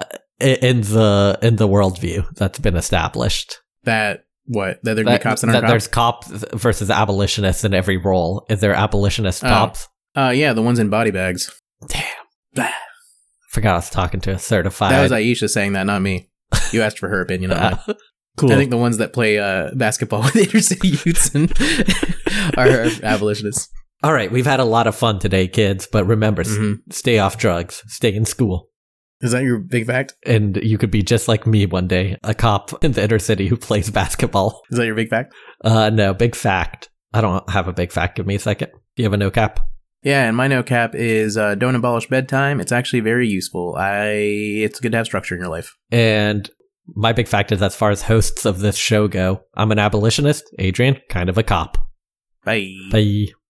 the worldview that's been established that there'd be cops that aren't cops? There's cops versus abolitionists in every role. Is there abolitionist cops? Yeah, the ones in body bags. Damn. Forgot I was talking to a certified. That was Aisha saying that, not me. You asked for her opinion on that. Cool. I think the ones that play basketball with inner city youths are abolitionists. All right, we've had a lot of fun today, kids, but remember, stay off drugs, stay in school. Is that your big fact? And you could be just like me one day, a cop in the inner city who plays basketball. Is that your big fact? No, big fact. I don't have a big fact. Give me a second. Do you have a no cap? Yeah, and my no cap is don't abolish bedtime. It's actually very useful. It's good to have structure in your life. And my big fact is, as far as hosts of this show go, I'm an abolitionist. Adrian, kind of a cop. Bye. Bye.